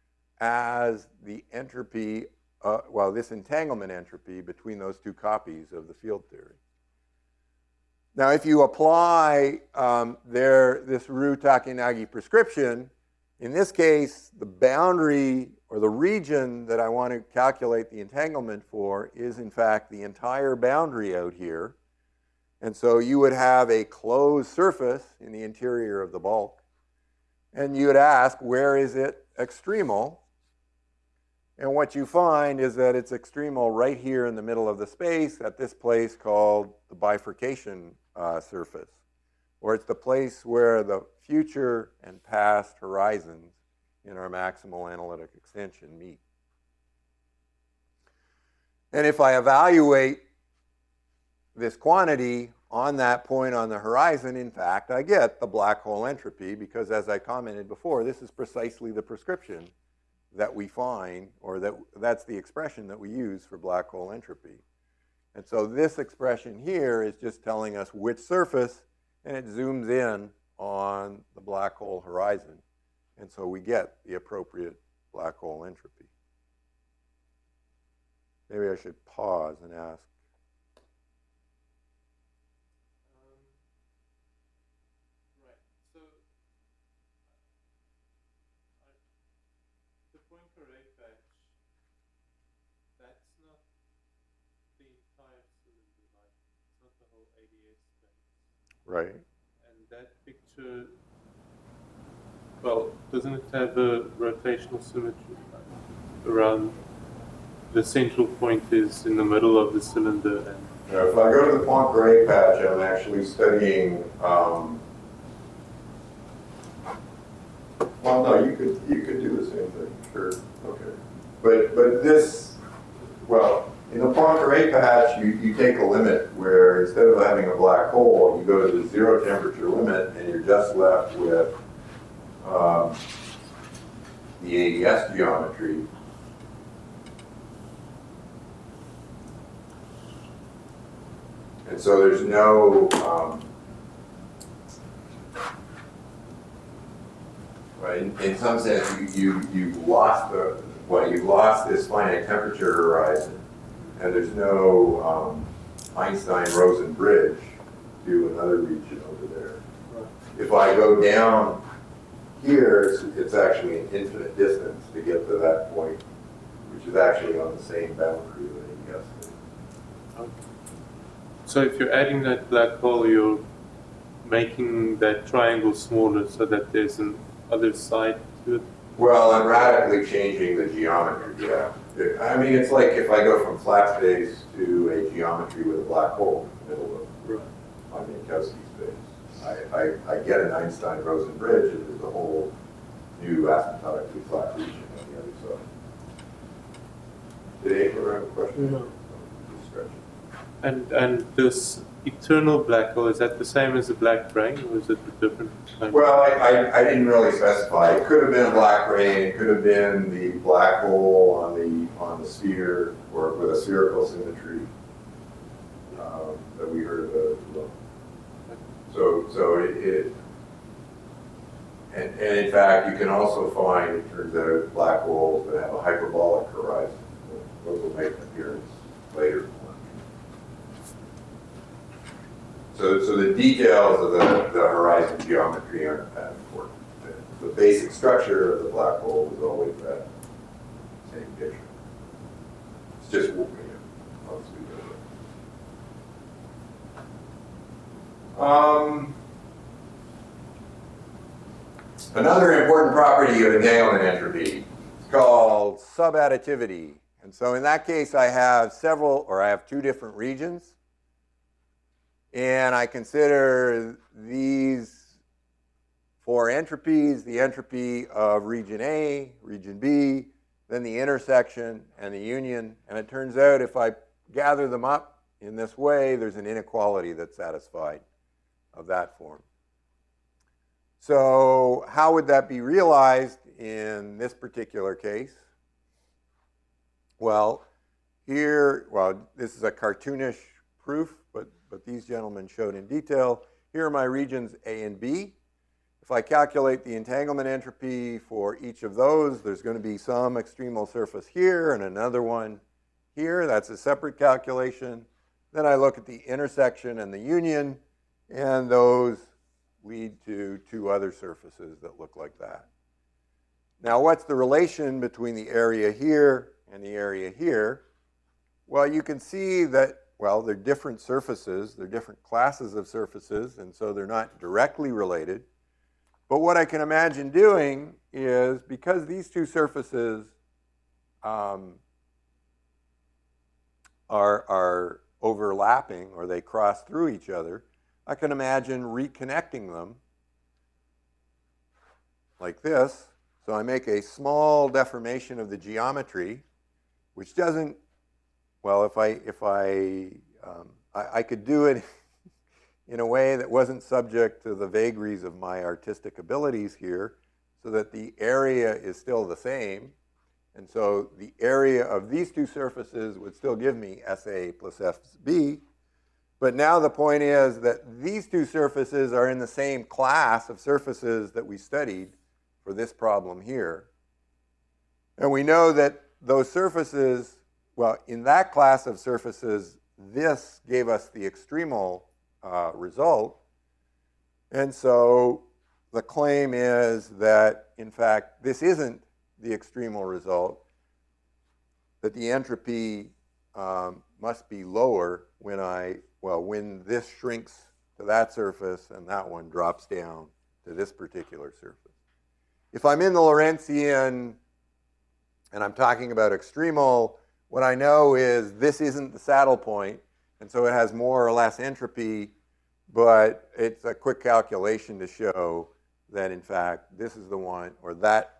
as the entropy, this entanglement entropy between those two copies of the field theory. Now, if you apply this Ryu-Takenagi prescription, in this case, the boundary or the region that I want to calculate the entanglement for is, in fact, the entire boundary out here. And so you would have a closed surface in the interior of the bulk. And you would ask, where is it extremal? And what you find is that it's extremal right here in the middle of the space at this place called the bifurcation surface, or it's the place where the future and past horizons in our maximal analytic extension meet. And if I evaluate this quantity on that point on the horizon, in fact, I get the black hole entropy because, as I commented before, this is precisely the prescription that we find, or that's the expression that we use for black hole entropy. And so this expression here is just telling us which surface, and it zooms in on the black hole horizon. And so we get the appropriate black hole entropy. Maybe I should pause and ask. Right. So the Poincare patch, that's not the entire cylinder, like it's not the whole ADS space. Right. And that picture well, doesn't it have a rotational symmetry around the central point is in the middle of the cylinder? And Now, if I go to the Poincare patch, I'm actually studying. Well, no, you could do the same thing, sure, okay. But this, well, in the Poincare patch, you take a limit where instead of having a black hole, you go to the zero temperature limit, and you're just left with the AES geometry. And so there's no, in some sense, you've lost you've lost this finite temperature horizon, and there's no Einstein-Rosen bridge to another region over there. Right. If I go down here, it's actually an infinite distance to get to that point, which is actually on the same boundary that AES is. Okay. So if you're adding that black hole, you're making that triangle smaller so that there's an other side to it? Well, I'm radically changing the geometry, yeah. I mean, it's like if I go from flat space to a geometry with a black hole in the middle of my Minkowski space. I get an Einstein-Rosen bridge, and there's a whole new asymptotically flat region on the other side. Did anyone have a question? No. And this eternal black hole, is that the same as the black brain, or is it a different kind? Well, I didn't really specify. It could have been a black brain. It could have been the black hole on the sphere, or with a spherical symmetry that we heard about as well. So and in fact, you can also find, it turns out, black holes that have a hyperbolic horizon. Those will make an appearance later. So the details of the horizon geometry aren't that important. The basic structure of the black hole is always that same picture. It's just once we go there. Another important property of entanglement entropy is called subadditivity. And so in that case, I have two different regions. And I consider these four entropies, the entropy of region A, region B, then the intersection and the union. And it turns out if I gather them up in this way, there's an inequality that's satisfied of that form. So how would that be realized in this particular case? Well, this is a cartoonish proof, but these gentlemen showed in detail. Here are my regions A and B. If I calculate the entanglement entropy for each of those, there's going to be some extremal surface here and another one here. That's a separate calculation. Then I look at the intersection and the union, and those lead to two other surfaces that look like that. Now, what's the relation between the area here and the area here? Well, you can see that, well, they're different surfaces, they're different classes of surfaces, and so they're not directly related. But what I can imagine doing is, because these two surfaces are overlapping, or they cross through each other, I can imagine reconnecting them like this. So I make a small deformation of the geometry, which doesn't, well, I could do it in a way that wasn't subject to the vagaries of my artistic abilities here, so that the area is still the same. And so the area of these two surfaces would still give me SA plus FB. But now the point is that these two surfaces are in the same class of surfaces that we studied for this problem here. And we know that those surfaces, well, in that class of surfaces, this gave us the extremal result. And so the claim is that, in fact, this isn't the extremal result, that the entropy must be lower when this shrinks to that surface and that one drops down to this particular surface. If I'm in the Lorentzian and I'm talking about extremal, what I know is this isn't the saddle point, and so it has more or less entropy, but it's a quick calculation to show that, in fact, this is the one, or that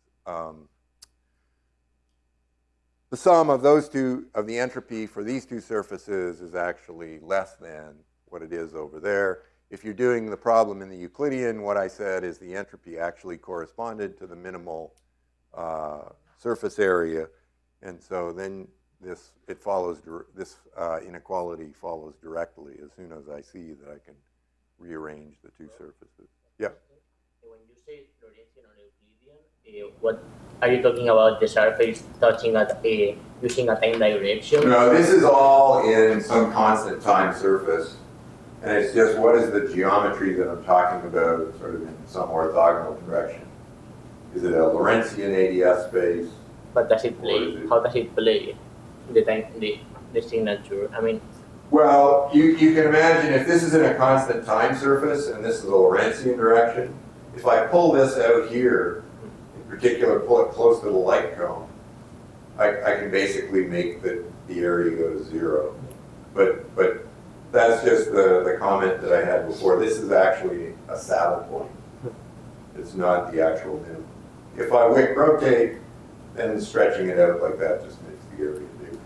the sum of those two, of the entropy for these two surfaces is actually less than what it is over there. If you're doing the problem in the Euclidean, what I said is the entropy actually corresponded to the minimal surface area. And so then this inequality follows directly as soon as I see that I can rearrange the two surfaces. Yeah? When you say Lorentzian or Euclidean, what are you talking about? The surface touching at using a time direction? No, this is all in some constant time surface. And it's just what is the geometry that I'm talking about sort of in some orthogonal direction. Is it a Lorentzian ADS space? But does it play? How does it play the time, the signature? I mean, well, you can imagine if this is in a constant time surface and this is a Lorentzian direction, if I pull this out here, in particular pull it close to the light cone, I can basically make the area go to zero. But that's just the comment that I had before. This is actually a saddle point. It's not the actual minimum. If I rotate, then stretching it out like that just makes the area bigger.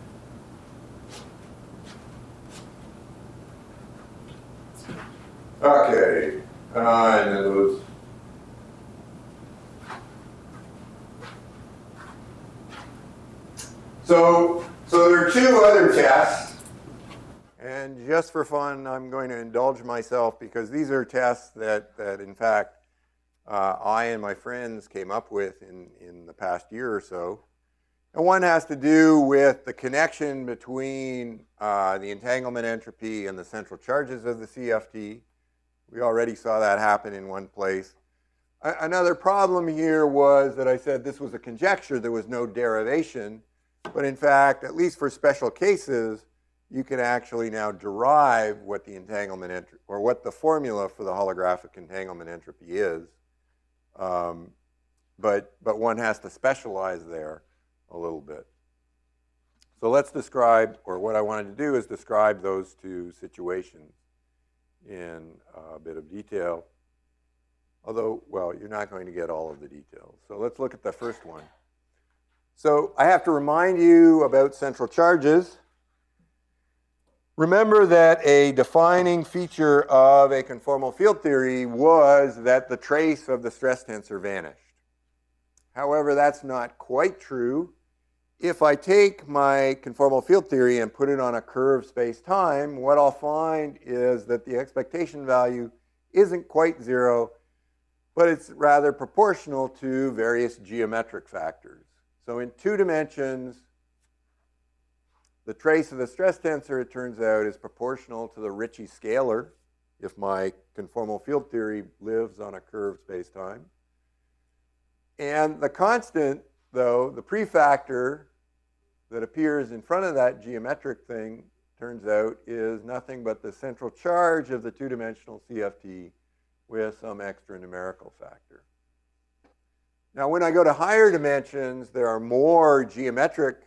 Okay, and then those. So there are two other tests, and just for fun, I'm going to indulge myself because these are tests that in fact, I and my friends came up with in the past year or so. And one has to do with the connection between the entanglement entropy and the central charges of the CFT. We already saw that happen in one place. Another problem here was that I said this was a conjecture, there was no derivation. But in fact, at least for special cases, you can actually now derive what the entanglement entropy, or what the formula for the holographic entanglement entropy is. But one has to specialize there a little bit. So let's describe, or what I wanted to do is describe those two situations in a bit of detail. Although, well, you're not going to get all of the details. So let's look at the first one. So I have to remind you about central charges. Remember that a defining feature of a conformal field theory was that the trace of the stress tensor vanished. However, that's not quite true. If I take my conformal field theory and put it on a curved space-time, what I'll find is that the expectation value isn't quite zero, but it's rather proportional to various geometric factors. So in 2 dimensions, the trace of the stress tensor, it turns out, is proportional to the Ricci scalar if my conformal field theory lives on a curved space-time. And the constant, though, the prefactor that appears in front of that geometric thing, turns out, is nothing but the central charge of the 2-dimensional CFT with some extra numerical factor. Now, when I go to higher dimensions, there are more geometric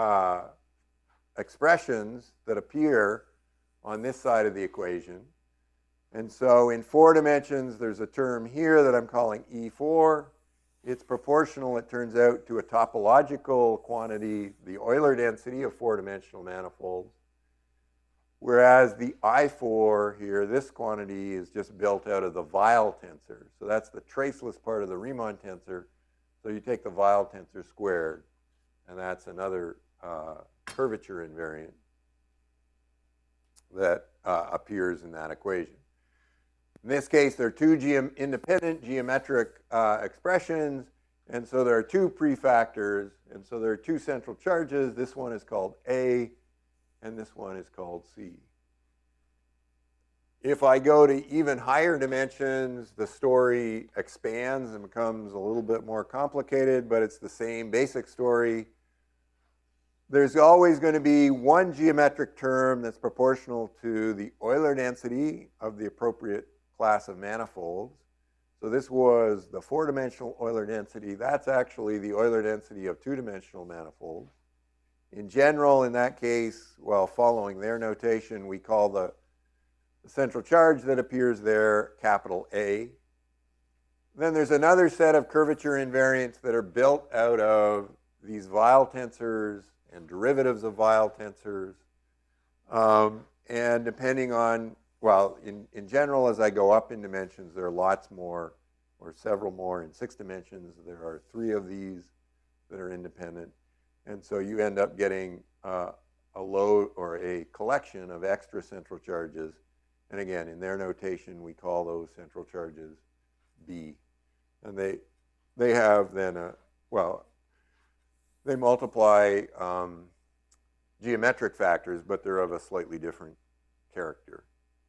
expressions that appear on this side of the equation. And so in 4 dimensions, there's a term here that I'm calling E4. It's proportional, it turns out, to a topological quantity, the Euler density of 4-dimensional manifolds. Whereas the I4 here, this quantity, is just built out of the Weyl tensor. So that's the traceless part of the Riemann tensor. So you take the Weyl tensor squared, and that's another curvature invariant that appears in that equation. In this case, there are 2 independent geometric expressions, and so there are 2 prefactors, and so there are 2 central charges. This one is called A, and this one is called C. If I go to even higher dimensions, the story expands and becomes a little bit more complicated, but it's the same basic story. There's always going to be one geometric term that's proportional to the Euler density of the appropriate class of manifolds. So this was the 4-dimensional Euler density. That's actually the Euler density of 2-dimensional manifolds. In general, in that case, well, following their notation, we call the central charge that appears there capital A. Then there's another set of curvature invariants that are built out of these Weyl tensors and derivatives of Weyl tensors. And depending on, well, in general, as I go up in dimensions, there are lots more or several more in 6 dimensions. There are 3 of these that are independent. And so you end up getting a load or a collection of extra central charges. And again, in their notation, we call those central charges B. And they have then they multiply geometric factors, but they're of a slightly different character.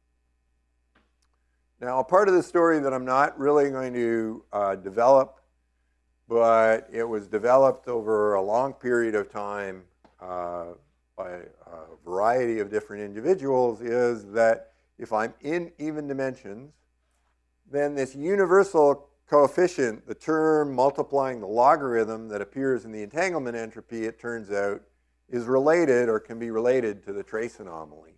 Now, a part of the story that I'm not really going to develop, but it was developed over a long period of time by a variety of different individuals, is that if I'm in even dimensions, then this universal coefficient, the term multiplying the logarithm that appears in the entanglement entropy, it turns out, is related or can be related to the trace anomaly.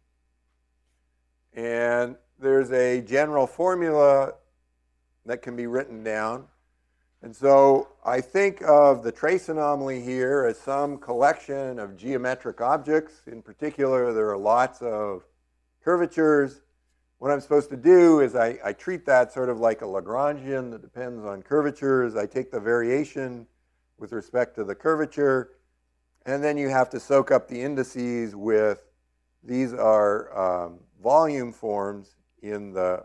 And there's a general formula that can be written down. And so I think of the trace anomaly here as some collection of geometric objects. In particular, there are lots of curvatures. What I'm supposed to do is I treat that sort of like a Lagrangian that depends on curvatures. I take the variation with respect to the curvature, and then you have to soak up the indices with, these are volume forms in the,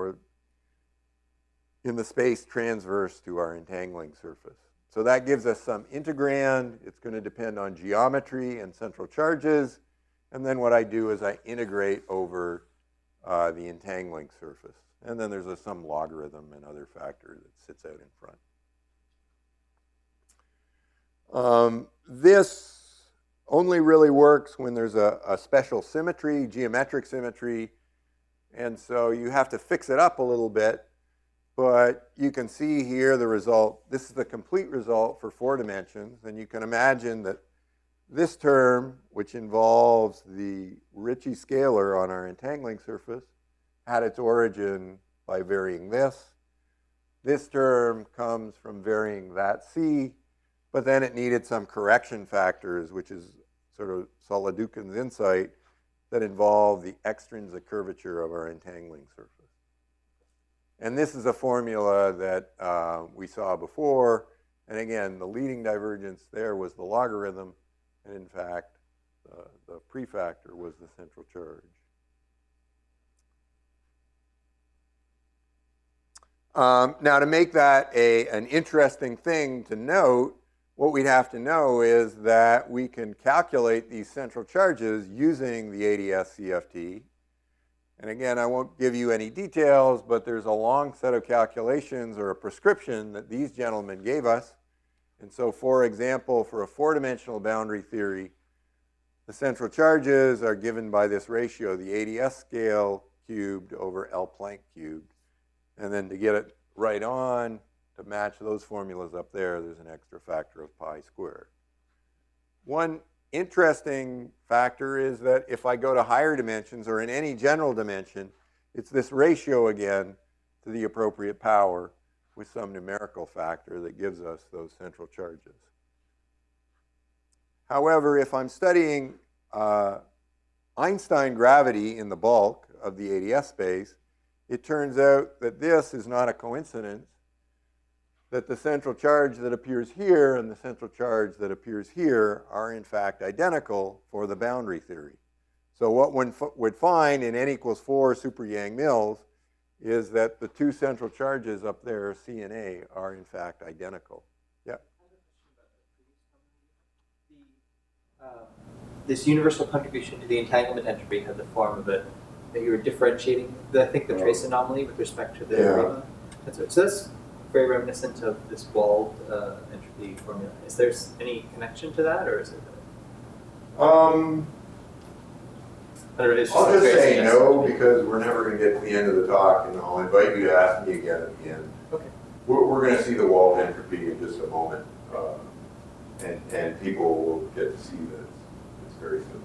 in the space transverse to our entangling surface. So that gives us some integrand. It's going to depend on geometry and central charges. And then what I do is I integrate over the entangling surface. And then there's some logarithm and other factor that sits out in front. This only really works when there's a special symmetry, geometric symmetry. And so you have to fix it up a little bit. But you can see here the result. This is the complete result for 4 dimensions. And you can imagine that this term, which involves the Ricci scalar on our entangling surface, had its origin by varying this. This term comes from varying that C, but then it needed some correction factors, which is sort of Solodukhin's insight, that involve the extrinsic curvature of our entangling surface. And this is a formula that we saw before. And again, the leading divergence there was the logarithm. And in fact, the prefactor was the central charge. Now, to make that an interesting thing to note, what we'd have to know is that we can calculate these central charges using the ADS CFT. And again, I won't give you any details, but there's a long set of calculations or a prescription that these gentlemen gave us. And so, for example, for a 4-dimensional boundary theory, the central charges are given by this ratio, the ADS scale cubed over L Planck cubed. And then to get it right on, to match those formulas up there, there's an extra factor of pi squared. One interesting factor is that if I go to higher dimensions or in any general dimension, it's this ratio again to the appropriate power with some numerical factor that gives us those central charges. However, if I'm studying Einstein gravity in the bulk of the ADS space, it turns out that this is not a coincidence, that the central charge that appears here and the central charge that appears here are in fact identical for the boundary theory. So what one would find in n equals 4 super Yang-Mills is that the 2 central charges up there, C and A, are in fact identical. Yeah? This universal contribution to the entanglement entropy had the form of that you were differentiating, I think, the trace anomaly with respect to the Riemann. So that's very reminiscent of this walled entropy formula. Is there any connection to that, or is it? I'll just say no, because we're never going to get to the end of the talk, and I'll invite you to ask me again at the end. Okay. we're going to see the wall entropy in just a moment, and people will get to see that it's very similar.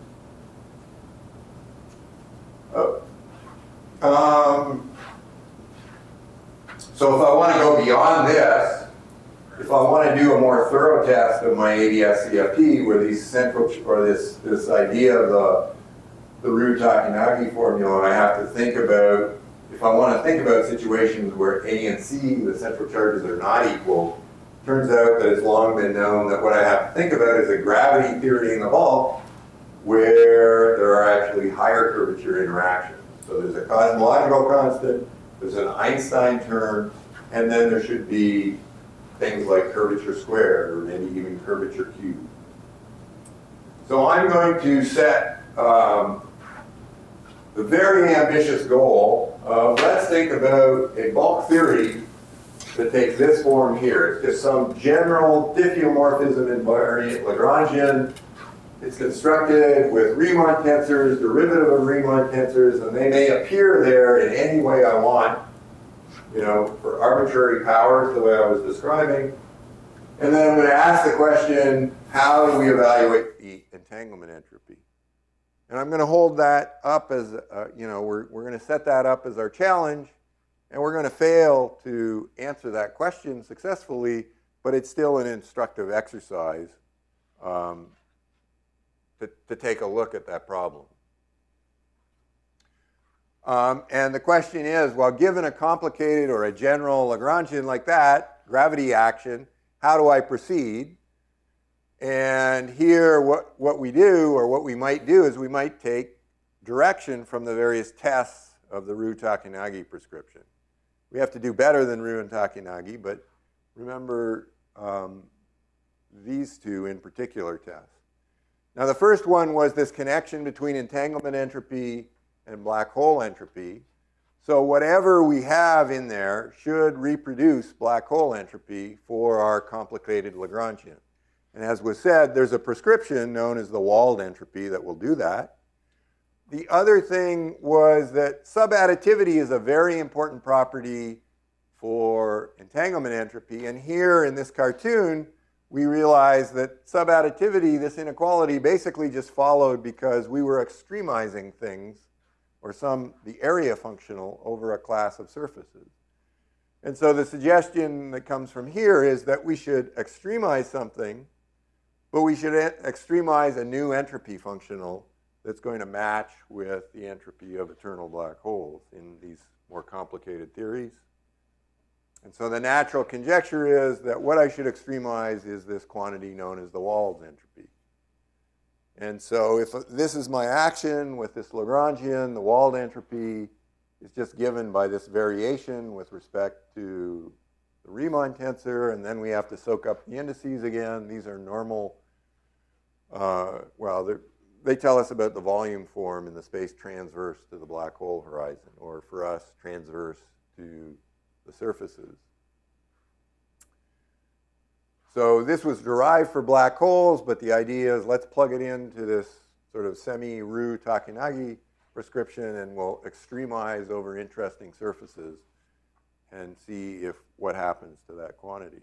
So if I want to go beyond this, if I want to do a more thorough test of my ADS-CFT, where these central, or this idea of the Ryu-Takanagi formula, I have to think about, if I want to think about situations where A and C, the central charges, are not equal, turns out that it's long been known that what I have to think about is a gravity theory in the bulk where there are actually higher curvature interactions. So there's a cosmological constant, there's an Einstein term, and then there should be things like curvature squared, or maybe even curvature cubed. So I'm going to set the very ambitious goal of, let's think about a bulk theory that takes this form here. It's just some general diffeomorphism invariant Lagrangian. It's constructed with Riemann tensors, derivative of Riemann tensors, and they may appear there in any way I want, for arbitrary powers, the way I was describing. And then I'm going to ask the question, how do we evaluate the entanglement entropy? And I'm going to hold that up as, we're going to set that up as our challenge, and we're going to fail to answer that question successfully, but it's still an instructive exercise to take a look at that problem. And the question is, well, given a complicated or a general Lagrangian like that, gravity action, how do I proceed? And here, what we do, or what we might do, is we might take direction from the various tests of the Ryu-Takanagi prescription. We have to do better than Ryu and Takanagi, but remember these two in particular tests. Now, the first one was this connection between entanglement entropy and black hole entropy. So whatever we have in there should reproduce black hole entropy for our complicated Lagrangian. And as was said, there's a prescription known as the Wald entropy that will do that. The other thing was that subadditivity is a very important property for entanglement entropy. And here in this cartoon, we realize that subadditivity, this inequality, basically just followed because we were extremizing things, or the area functional, over a class of surfaces. And so the suggestion that comes from here is that we should extremize something, but we should extremize a new entropy functional that's going to match with the entropy of eternal black holes in these more complicated theories. And so the natural conjecture is that what I should extremize is this quantity known as the Wald entropy. And so if this is my action with this Lagrangian, the Wald entropy is just given by this variation with respect to the Riemann tensor, and then we have to soak up the indices again. These are normal, they tell us about the volume form in the space transverse to the black hole horizon, or for us, transverse to the surfaces. So this was derived for black holes, but the idea is let's plug it into this sort of semi-Ryu-Takanagi prescription, and we'll extremize over interesting surfaces and see what happens to that quantity.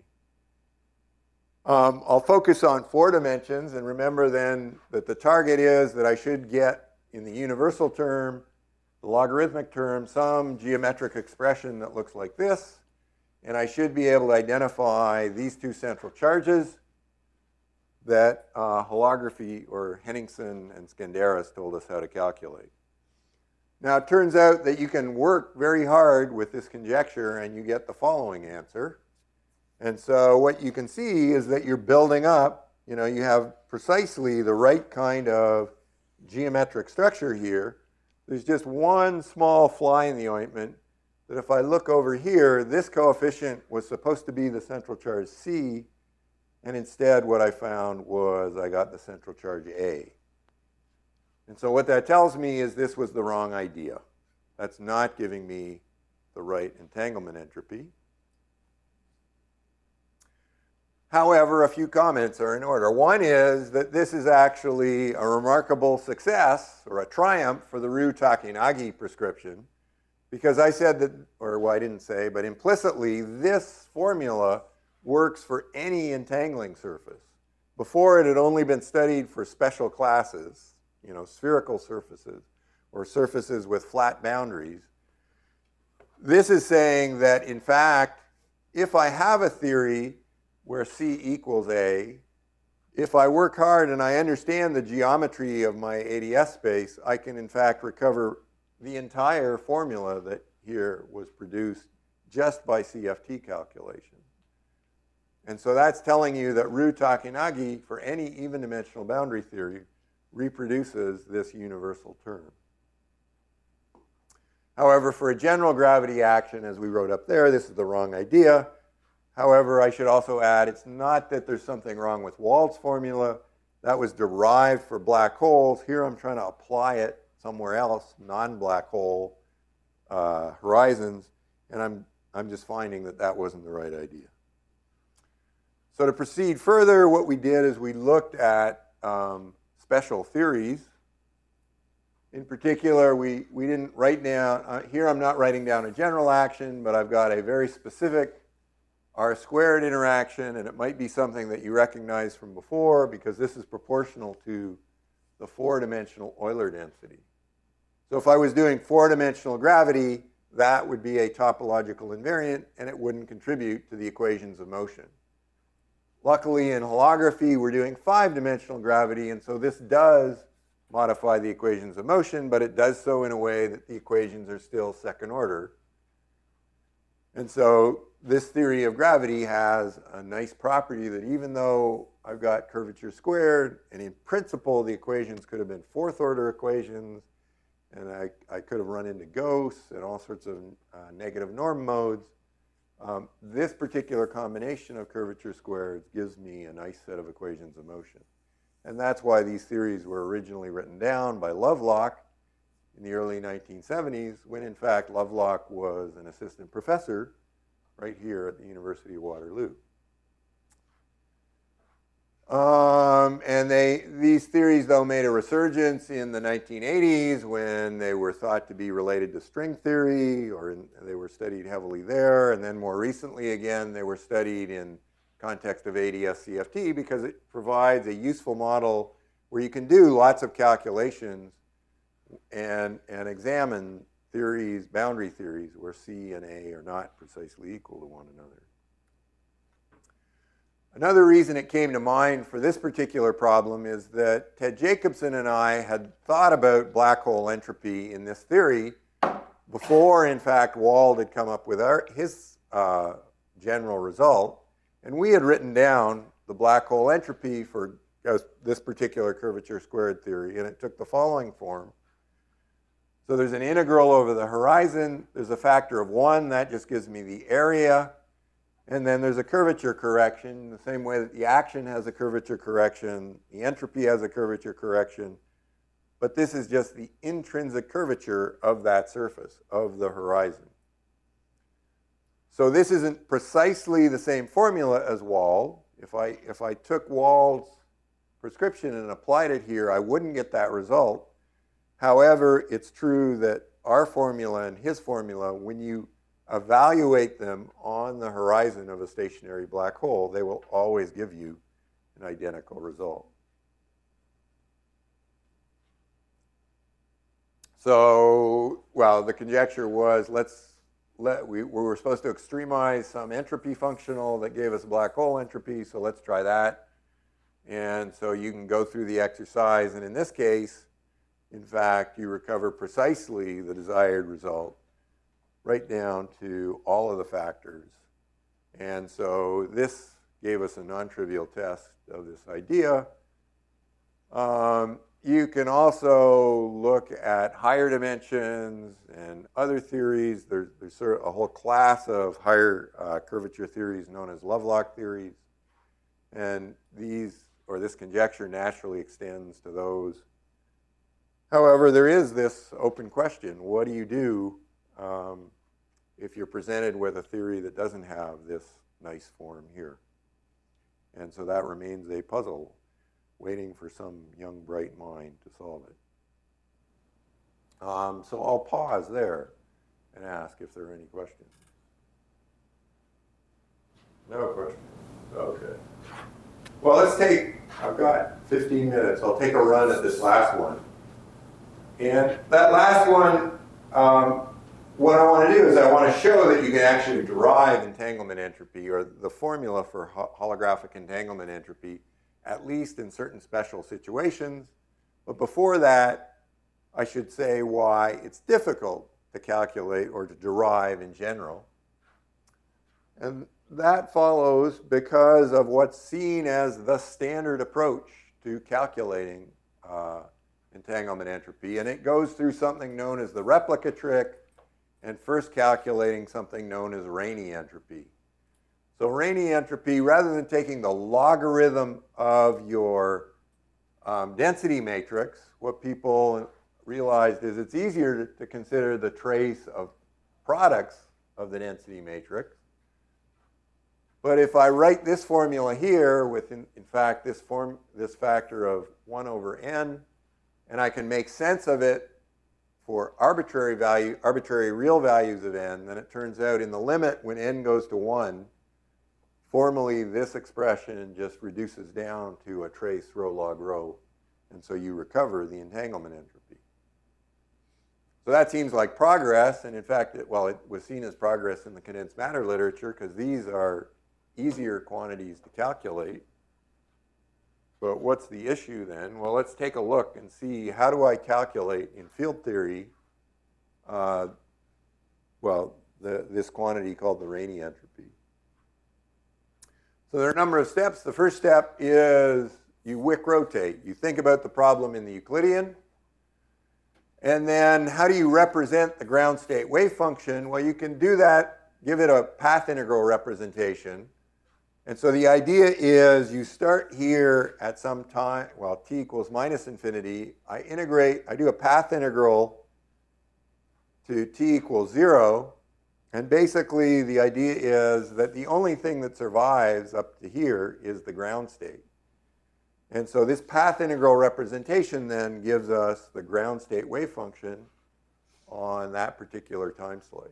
I'll focus on 4 dimensions, and remember then that the target is that I should get in the universal term, the logarithmic term, some geometric expression that looks like this, and I should be able to identify these 2 central charges that holography, or Henningsen and Skandaris, told us how to calculate. Now, it turns out that you can work very hard with this conjecture and you get the following answer. And so what you can see is that you're building up, you have precisely the right kind of geometric structure here. There's just one small fly in the ointment, that if I look over here, this coefficient was supposed to be the central charge C, and instead what I found was I got the central charge A. And so what that tells me is this was the wrong idea. That's not giving me the right entanglement entropy. However, a few comments are in order. One is that this is actually a remarkable success, or a triumph, for the Ryu-Takanagi prescription, because I said that, or well, I didn't say, but implicitly, this formula works for any entangling surface. Before, it had only been studied for special classes, you know, spherical surfaces or surfaces with flat boundaries. This is saying that, in fact, if I have a theory where C equals A, if I work hard and I understand the geometry of my ADS space, I can, in fact, recover the entire formula that here was produced just by CFT calculation. And so that's telling you that Ryu Takenagi, for any even-dimensional boundary theory, reproduces this universal term. However, for a general gravity action, as we wrote up there, this is the wrong idea. However, I should also add, it's not that there's something wrong with Wald's formula. That was derived for black holes. Here I'm trying to apply it somewhere else, non-black hole horizons, and I'm just finding that that wasn't the right idea. So to proceed further, what we did is we looked at special theories. In particular, we didn't write down, here I'm not writing down a general action, but I've got a very specific R² interaction, and it might be something that you recognize from before because this is proportional to the 4-dimensional Euler density. So if I was doing 4-dimensional gravity, that would be a topological invariant, and it wouldn't contribute to the equations of motion. Luckily, in holography, we're doing 5-dimensional gravity, and so this does modify the equations of motion, but it does so in a way that the equations are still second order. And so this theory of gravity has a nice property that even though I've got curvature squared, and in principle the equations could have been 4th order equations, and I could have run into ghosts and all sorts of negative norm modes, this particular combination of curvature squareds gives me a nice set of equations of motion. And that's why these theories were originally written down by Lovelock in the early 1970s, when in fact Lovelock was an assistant professor right here at the University of Waterloo. And these theories, though, made a resurgence in the 1980s when they were thought to be related to string theory, or they were studied heavily there. And then more recently, again, they were studied in context of ADS-CFT because it provides a useful model where you can do lots of calculations and examine theories, boundary theories, where C and A are not precisely equal to one another. Another reason it came to mind for this particular problem is that Ted Jacobson and I had thought about black hole entropy in this theory before, in fact, Wald had come up with his general result. And we had written down the black hole entropy for this particular curvature squared theory, and it took the following form. So there's an integral over the horizon. There's a factor of 1. That just gives me the area. And then there's a curvature correction, the same way that the action has a curvature correction, the entropy has a curvature correction. But this is just the intrinsic curvature of that surface, of the horizon. So this isn't precisely the same formula as Wald. If I took Wald's prescription and applied it here, I wouldn't get that result. However, it's true that our formula and his formula, when you evaluate them on the horizon of a stationary black hole, they will always give you an identical result. So, well, the conjecture was we were supposed to extremize some entropy functional that gave us black hole entropy, so let's try that. And so you can go through the exercise, and in this case, in fact, you recover precisely the desired result, right down to all of the factors. And so this gave us a non-trivial test of this idea. You can also look at higher dimensions and other theories. There's sort of a whole class of higher curvature theories known as Lovelock theories. And this conjecture naturally extends to those. However, there is this open question. What do you do if you're presented with a theory that doesn't have this nice form here? And so that remains a puzzle, waiting for some young, bright mind to solve it. So I'll pause there. and ask if there are any questions. No questions. Okay. Well, I've got 15 minutes. I'll take a run at this last one. And that last one, what I want to do is I want to show that you can actually derive entanglement entropy, or the formula for holographic entanglement entropy, at least in certain special situations. But before that, I should say why it's difficult to calculate or to derive in general. And that follows because of what's seen as the standard approach to calculating entanglement entropy. And it goes through something known as the replica trick, and first calculating something known as Rényi entropy. So Rényi entropy, rather than taking the logarithm of your density matrix, what people realized is it's easier to consider the trace of products of the density matrix. But if I write this formula here with, in fact, this factor of 1 over n, and I can make sense of it for arbitrary real values of n, then it turns out in the limit when n goes to 1, formally this expression just reduces down to a trace rho log rho, and so you recover the entanglement entropy. So that seems like progress, and in fact, it was seen as progress in the condensed matter literature because these are easier quantities to calculate. But what's the issue then? Well, let's take a look and see, how do I calculate in field theory, this quantity called the Rényi entropy. So there are a number of steps. The first step is you Wick rotate. You think about the problem in the Euclidean. And then how do you represent the ground state wave function? Well, you can do that, give it a path integral representation. And so the idea is you start here at some time, well, t equals minus infinity. I do a path integral to t equals 0. And basically the idea is that the only thing that survives up to here is the ground state. And so this path integral representation then gives us the ground state wave function on that particular time slice.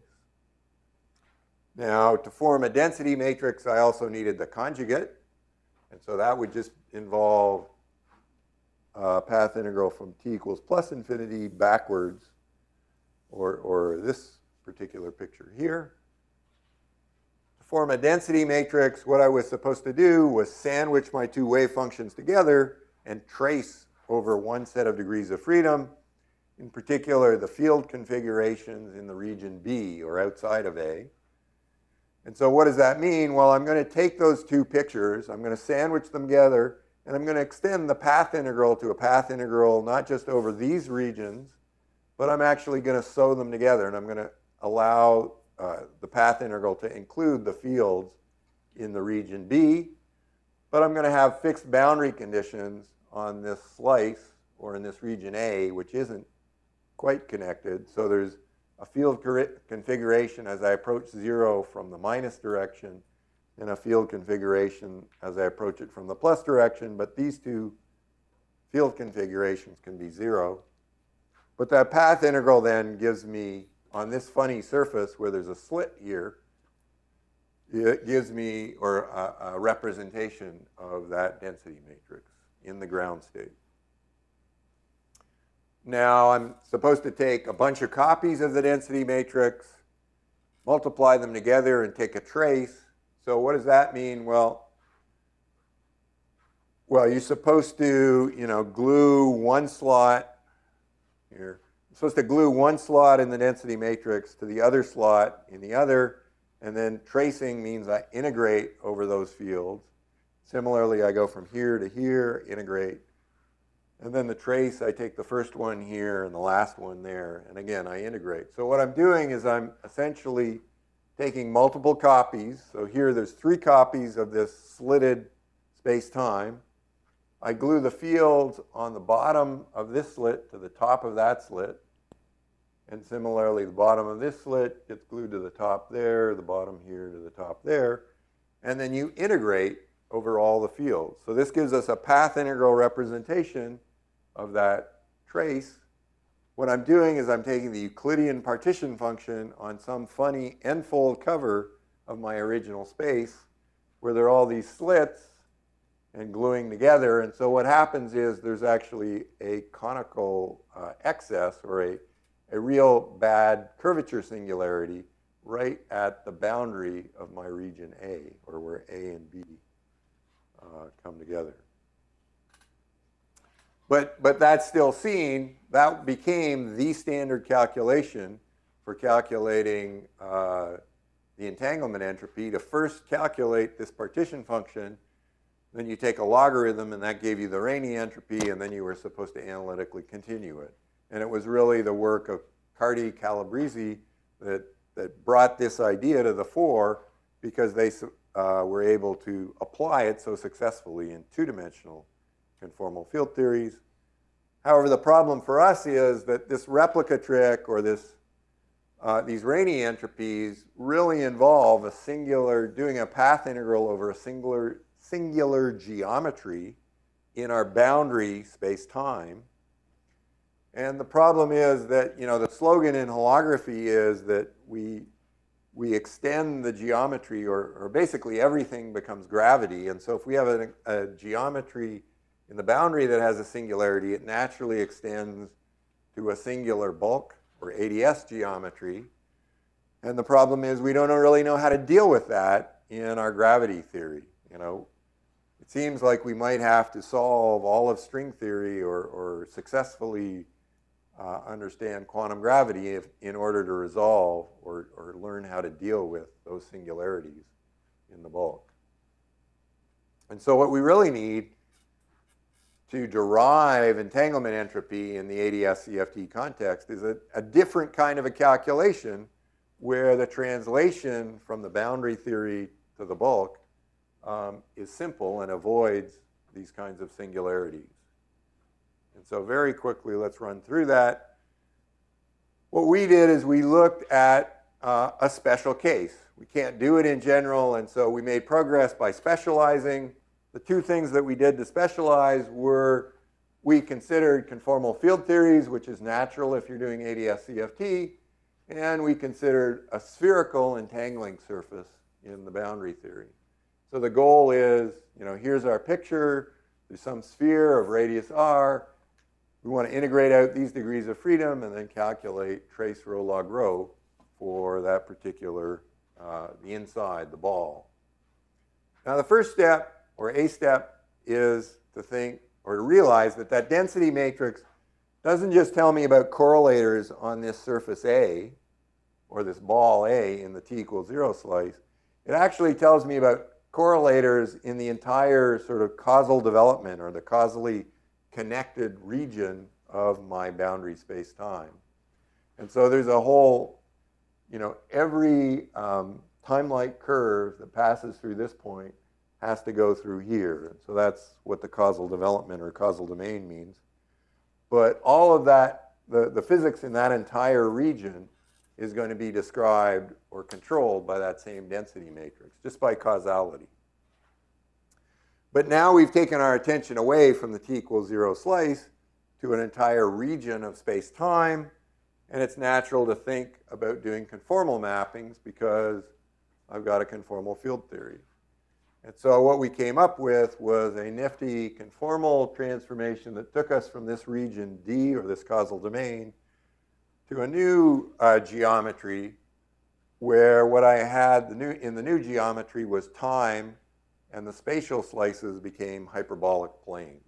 Now, to form a density matrix, I also needed the conjugate. And so that would just involve a path integral from t equals plus infinity backwards, or this particular picture here. To form a density matrix, what I was supposed to do was sandwich my two wave functions together and trace over one set of degrees of freedom, in particular the field configurations in the region B, or outside of A. And so what does that mean? Well, I'm going to take those two pictures, I'm going to sandwich them together, and I'm going to extend the path integral to a path integral not just over these regions, but I'm actually going to sew them together, and I'm going to allow the path integral to include the fields in the region B, but I'm going to have fixed boundary conditions on this slice, or in this region A, which isn't quite connected. So there's a field configuration as I approach 0 from the minus direction, and a field configuration as I approach it from the plus direction, but these two field configurations can be 0. But that path integral then gives me, on this funny surface where there's a slit here, it gives me a representation of that density matrix in the ground state. Now, I'm supposed to take a bunch of copies of the density matrix, multiply them together, and take a trace. So what does that mean? Well, you're supposed to, glue one slot here. You're supposed to glue one slot in the density matrix to the other slot in the other, and then tracing means I integrate over those fields. Similarly, I go from here to here, integrate. And then the trace, I take the first one here and the last one there, and again, I integrate. So what I'm doing is I'm essentially taking multiple copies. So here there's 3 copies of this slitted space-time. I glue the fields on the bottom of this slit to the top of that slit. And similarly, the bottom of this slit gets glued to the top there, the bottom here to the top there. And then you integrate over all the fields. So this gives us a path integral representation of that trace. what I'm doing is I'm taking the Euclidean partition function on some funny n-fold cover of my original space where there are all these slits and gluing together. And so what happens is there's actually a conical excess or a real bad curvature singularity right at the boundary of my region A, or where A and B come together. But that's still seen. That became the standard calculation for calculating the entanglement entropy. To first calculate this partition function, then you take a logarithm, and that gave you the Rayleigh entropy, and then you were supposed to analytically continue it. And it was really the work of Carty, Calabrese that brought this idea to the fore, because they were able to apply it so successfully in two-dimensional conformal field theories. However, the problem for us is that this replica trick, or these Rayleigh entropies, really involve doing a path integral over a singular geometry in our boundary space-time. And the problem is that, the slogan in holography is that we extend the geometry, or basically everything becomes gravity. And so if we have a geometry in the boundary that has a singularity, it naturally extends to a singular bulk, or ADS geometry. And the problem is we don't really know how to deal with that in our gravity theory. It seems like we might have to solve all of string theory or successfully understand quantum gravity in order to resolve or learn how to deal with those singularities in the bulk. And so what we really need to derive entanglement entropy in the ADS-CFT context is a different kind of a calculation, where the translation from the boundary theory to the bulk is simple and avoids these kinds of singularities. And so very quickly, let's run through that. What we did is we looked at a special case. We can't do it in general, and so we made progress by specializing. The two things that we did to specialize were, we considered conformal field theories, which is natural if you're doing ADS-CFT, and we considered a spherical entangling surface in the boundary theory. So the goal is, here's our picture. There's some sphere of radius r. We want to integrate out these degrees of freedom and then calculate trace rho log rho for that particular, the inside, the ball. Now the first step, or a step, is to think, or to realize that density matrix doesn't just tell me about correlators on this surface A, or this ball A in the t equals 0 slice. It actually tells me about correlators in the entire sort of causal development, or the causally connected region of my boundary space-time. And so there's a whole, every time-like curve that passes through this point has to go through here. And so that's what the causal development or causal domain means. But all of that, the physics in that entire region is going to be described or controlled by that same density matrix, just by causality. But now we've taken our attention away from the t equals 0 slice to an entire region of space-time, and it's natural to think about doing conformal mappings because I've got a conformal field theory. And so what we came up with was a nifty conformal transformation that took us from this region D, or this causal domain, to a new geometry, where what I had in the new geometry was time, and the spatial slices became hyperbolic planes.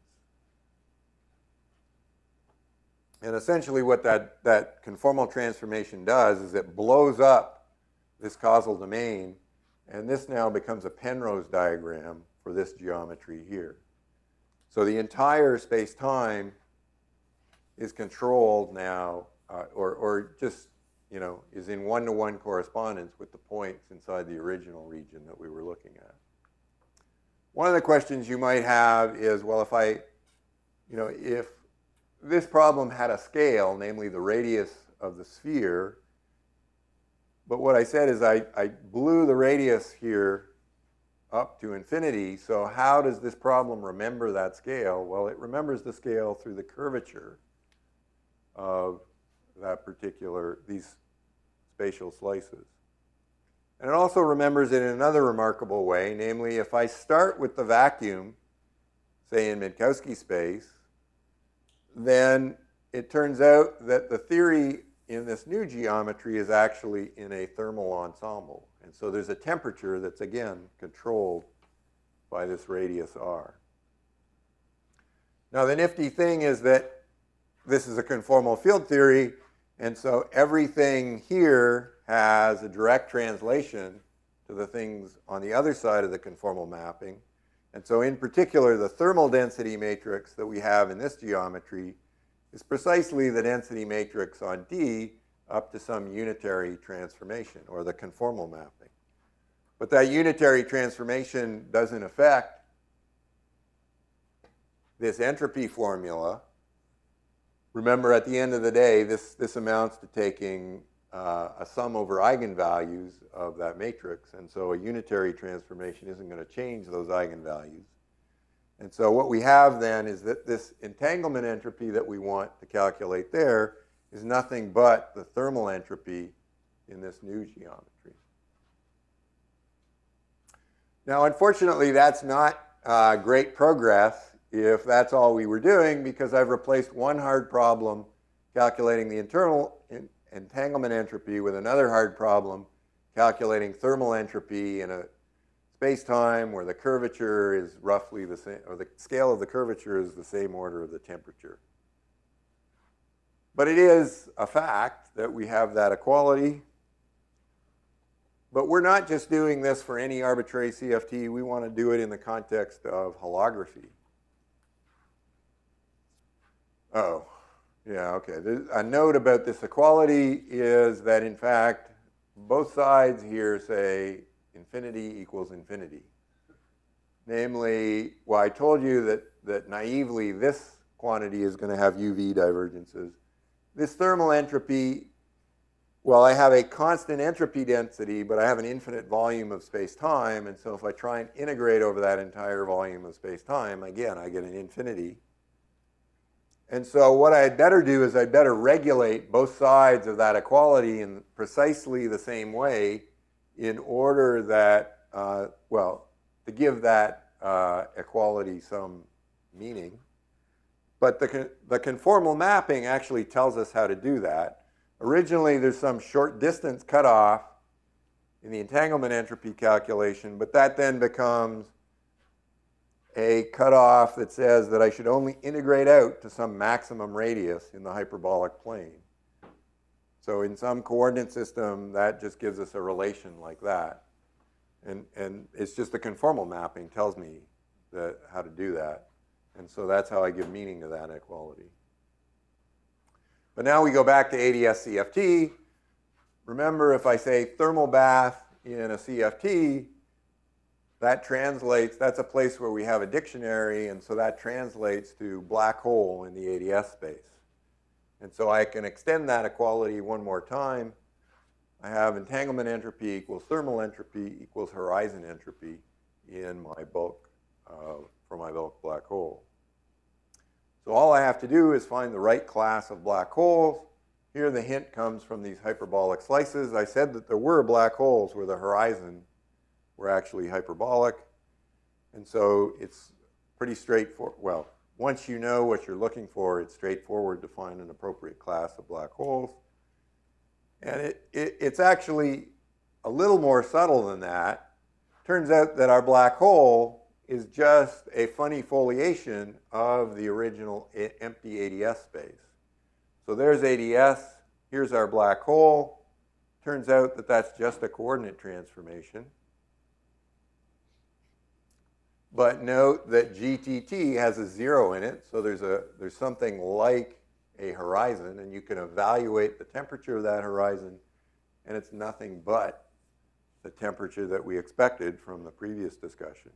And essentially what that conformal transformation does is it blows up this causal domain, and this now becomes a Penrose diagram for this geometry here. So the entire space-time is controlled now, or just, is in one-to-one correspondence with the points inside the original region that we were looking at. One of the questions you might have is, well, if this problem had a scale, namely the radius of the sphere, but what I said is I blew the radius here up to infinity, so how does this problem remember that scale? Well, it remembers the scale through the curvature of these spatial slices. And it also remembers it in another remarkable way, namely if I start with the vacuum, say in Minkowski space, then it turns out that the theory in this new geometry is actually in a thermal ensemble. And so there's a temperature that's, again, controlled by this radius r. Now, the nifty thing is that this is a conformal field theory, and so everything here has a direct translation to the things on the other side of the conformal mapping. And so in particular, the thermal density matrix that we have in this geometry is precisely the density matrix on D up to some unitary transformation, or the conformal mapping. But that unitary transformation doesn't affect this entropy formula. Remember, at the end of the day, this amounts to taking a sum over eigenvalues of that matrix, and so a unitary transformation isn't going to change those eigenvalues. And so what we have then is that this entanglement entropy that we want to calculate there is nothing but the thermal entropy in this new geometry. Now, unfortunately, that's not great progress if that's all we were doing, because I've replaced one hard problem calculating the internal entanglement entropy with another hard problem calculating thermal entropy in a space-time where the curvature is roughly the same, or the scale of the curvature is the same order of the temperature. But it is a fact that we have that equality. But we're not just doing this for any arbitrary CFT. We want to do it in the context of holography. Oh, yeah, okay. A note about this equality is that, in fact, both sides here say infinity equals infinity. Namely, well, I told you that naively this quantity is going to have UV divergences. This thermal entropy, well, I have a constant entropy density, but I have an infinite volume of space-time, and so if I try and integrate over that entire volume of space-time, again, I get an infinity. And so what I'd better do is I'd better regulate both sides of that equality in precisely the same way in order that, well, to give that equality some meaning. But the conformal mapping actually tells us how to do that. Originally, there's some short distance cutoff in the entanglement entropy calculation, but that then becomes a cutoff that says that I should only integrate out to some maximum radius in the hyperbolic plane. So in some coordinate system, that just gives us a relation like that. And it's just the conformal mapping tells me how to do that. And so that's how I give meaning to that equality. But now we go back to ADS-CFT. Remember, if I say thermal bath in a CFT, that translates, that's a place where we have a dictionary, and so that translates to black hole in the ADS space. And so I can extend that equality one more time. I have entanglement entropy equals thermal entropy equals horizon entropy in my bulk, for my bulk black hole. So all I have to do is find the right class of black holes. Here the hint comes from these hyperbolic slices. I said that there were black holes where the horizon were actually hyperbolic. And so it's pretty straightforward. Well, once you know what you're looking for, it's straightforward to find an appropriate class of black holes. And it's actually a little more subtle than that. Turns out that our black hole is just a funny foliation of the original empty ADS space. So there's ADS, here's our black hole. Turns out that that's just a coordinate transformation. But note that GTT has a 0 in it, so there's something like a horizon, and you can evaluate the temperature of that horizon, and it's nothing but the temperature that we expected from the previous discussion.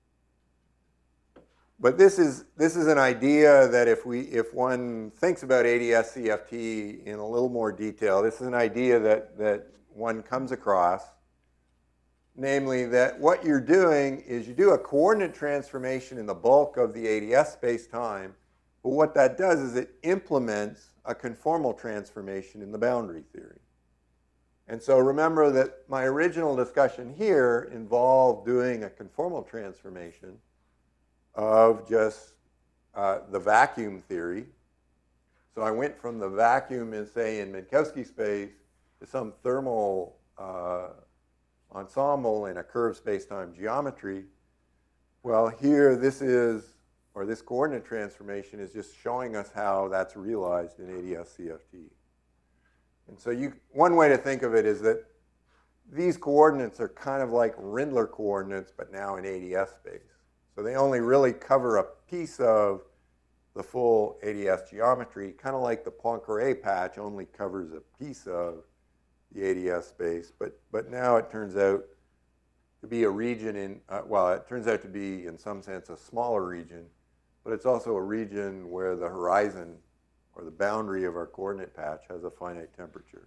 But this is an idea that if one thinks about ADS-CFT in a little more detail, this is an idea that one comes across, namely that what you're doing is you do a coordinate transformation in the bulk of the ADS space-time, But what that does is it implements a conformal transformation in the boundary theory. And so remember that my original discussion here involved doing a conformal transformation of just the vacuum theory. So I went from the vacuum in, say, in Minkowski space to some thermal ensemble in a curved space-time geometry. Well, here this coordinate transformation is just showing us how that's realized in ADS-CFT. And so one way to think of it is that these coordinates are kind of like Rindler coordinates, but now in ADS space. So they only really cover a piece of the full ADS geometry, kind of like the Poincare patch only covers a piece of the ADS space. But now it turns out to be a region in, well, it turns out to be in some sense a smaller region, but it's also a region where the horizon or the boundary of our coordinate patch has a finite temperature.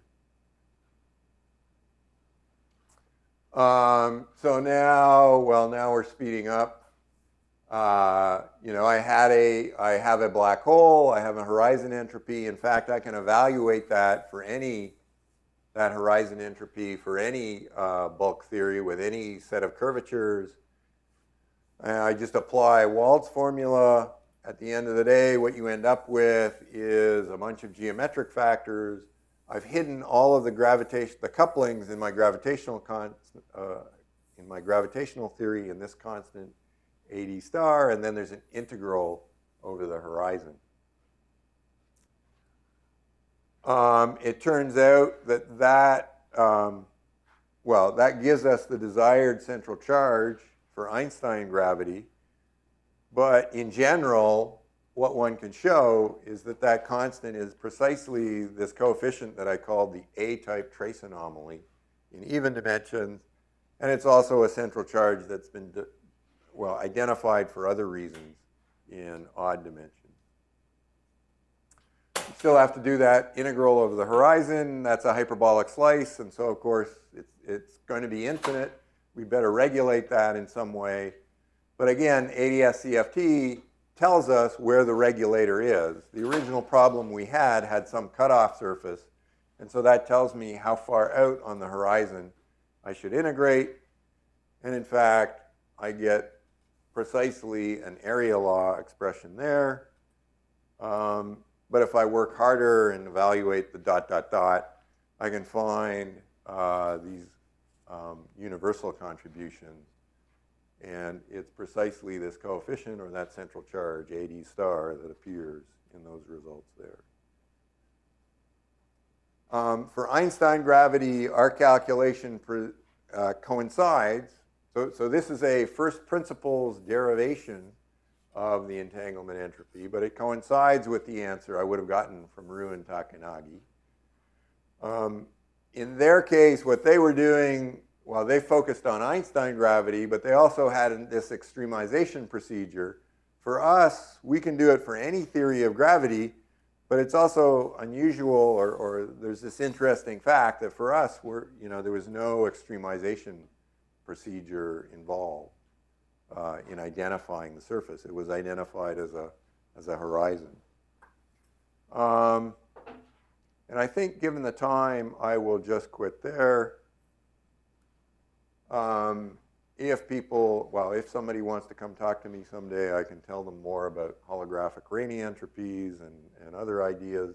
So now, well, now we're speeding up. You know, I have a black hole, I have a horizon entropy. In fact, I can evaluate that for that horizon entropy for any bulk theory with any set of curvatures. I just apply Wald's formula. At the end of the day, what you end up with is a bunch of geometric factors. I've hidden all of the couplings in my gravitational theory in this constant AD star, and then there's an integral over the horizon. It turns out that gives us the desired central charge for Einstein gravity. But in general, what one can show is that constant is precisely this coefficient that I called the A-type trace anomaly in even dimensions. And it's also a central charge that's been identified for other reasons in odd dimensions. You still have to do that integral over the horizon. That's a hyperbolic slice. And so, of course, it's going to be infinite. We better regulate that in some way. But again, ADS-CFT tells us where the regulator is. The original problem we had some cutoff surface. And so that tells me how far out on the horizon I should integrate. And in fact, I get precisely an area law expression there. But if I work harder and evaluate the ... I can find these universal contributions. And it's precisely this coefficient or that central charge, AD star, that appears in those results there. For Einstein gravity, our calculation coincides. So this is a first principles derivation of the entanglement entropy, but it coincides with the answer I would have gotten from Ryu and Takanagi. In their case, what they were doing, well, they focused on Einstein gravity, but they also had this extremization procedure. For us, we can do it for any theory of gravity, but it's also unusual, or there's this interesting fact that for us, there was no extremization procedure involved in identifying the surface. It was identified as a horizon. And I think, given the time, I will just quit there. If somebody wants to come talk to me someday, I can tell them more about holographic Rayleigh entropies and other ideas.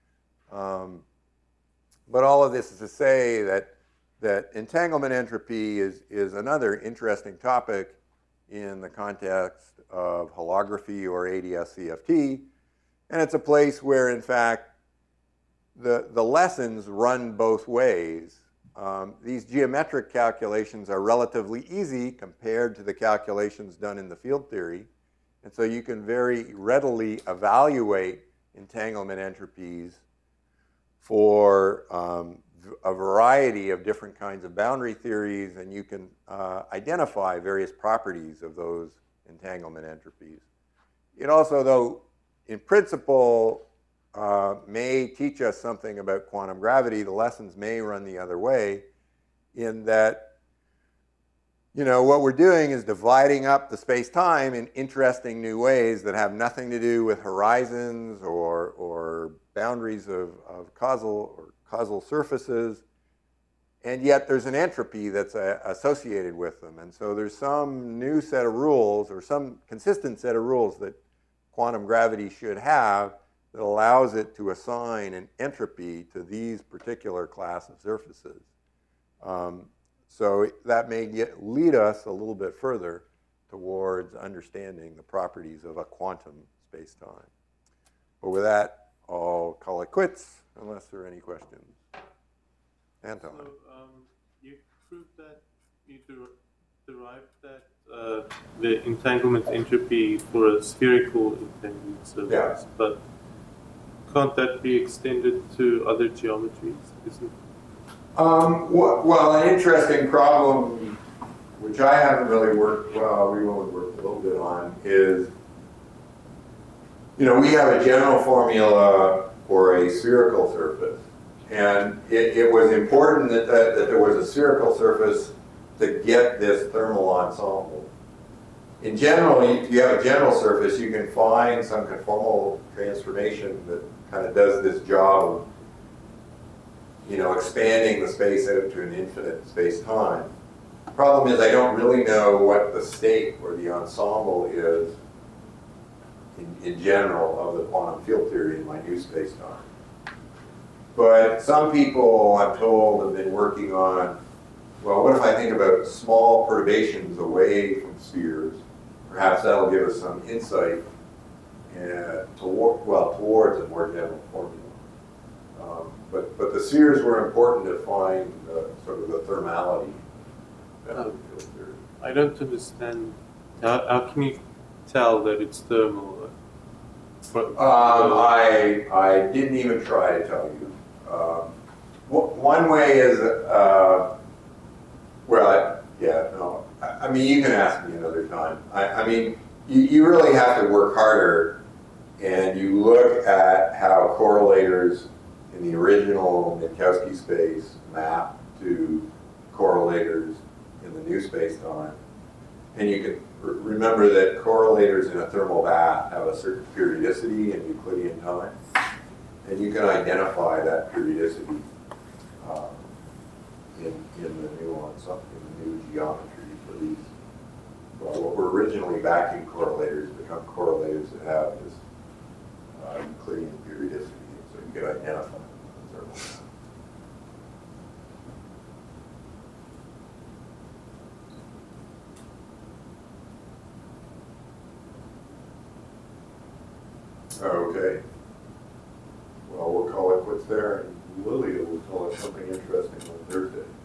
But all of this is to say that entanglement entropy is another interesting topic in the context of holography or ADS-CFT. And it's a place where, in fact, the lessons run both ways. These geometric calculations are relatively easy compared to the calculations done in the field theory. And so you can very readily evaluate entanglement entropies for a variety of different kinds of boundary theories, and you can identify various properties of those entanglement entropies. It also, though, in principle, may teach us something about quantum gravity. The lessons may run the other way, in that you know, what we're doing is dividing up the space-time in interesting new ways that have nothing to do with horizons or boundaries of causal surfaces, and yet there's an entropy that's associated with them. And so there's some new set of rules or some consistent set of rules that quantum gravity should have that allows it to assign an entropy to these particular class of surfaces. So that may lead us a little bit further towards understanding the properties of a quantum space-time. But with that, I'll call it quits unless there are any questions. Anton. So you proved that you derived that the entanglement entropy for a spherical entanglement surface, Yeah. but can't that be extended to other geometries? Isn't Well, an interesting problem, which I haven't really worked, well, we've only worked a little bit on, is, you know, we have a general formula for a spherical surface. And it was important that there was a spherical surface to get this thermal ensemble. In general, if you have a general surface, you can find some conformal transformation that kind of does this job of, you know, expanding the space out to an infinite space-time. The problem is I don't really know what the state or the ensemble is in general of the quantum field theory in my new space-time. But some people, I'm told, have been working on, well, what if I think about small perturbations away from spheres? Perhaps that'll give us some insight towards a more general formula. But the spheres were important to find sort of the thermality of the field theory. I don't understand. How can you tell that it's thermal? I didn't even try to tell you. One way is, I mean, you can ask me another time. I mean, you really have to work harder, and you look at how correlators in the original Minkowski space map to correlators in the new space-time. And you can remember that correlators in a thermal bath have a certain periodicity in Euclidean time. And you can identify that periodicity in the new geometry for these. Well, what were originally vacuum correlators become correlators that have this Euclidean periodicity. So you can identify them in the thermal bath. Okay. Well, we'll call it quits there, and Lilia will tell us something interesting on Thursday.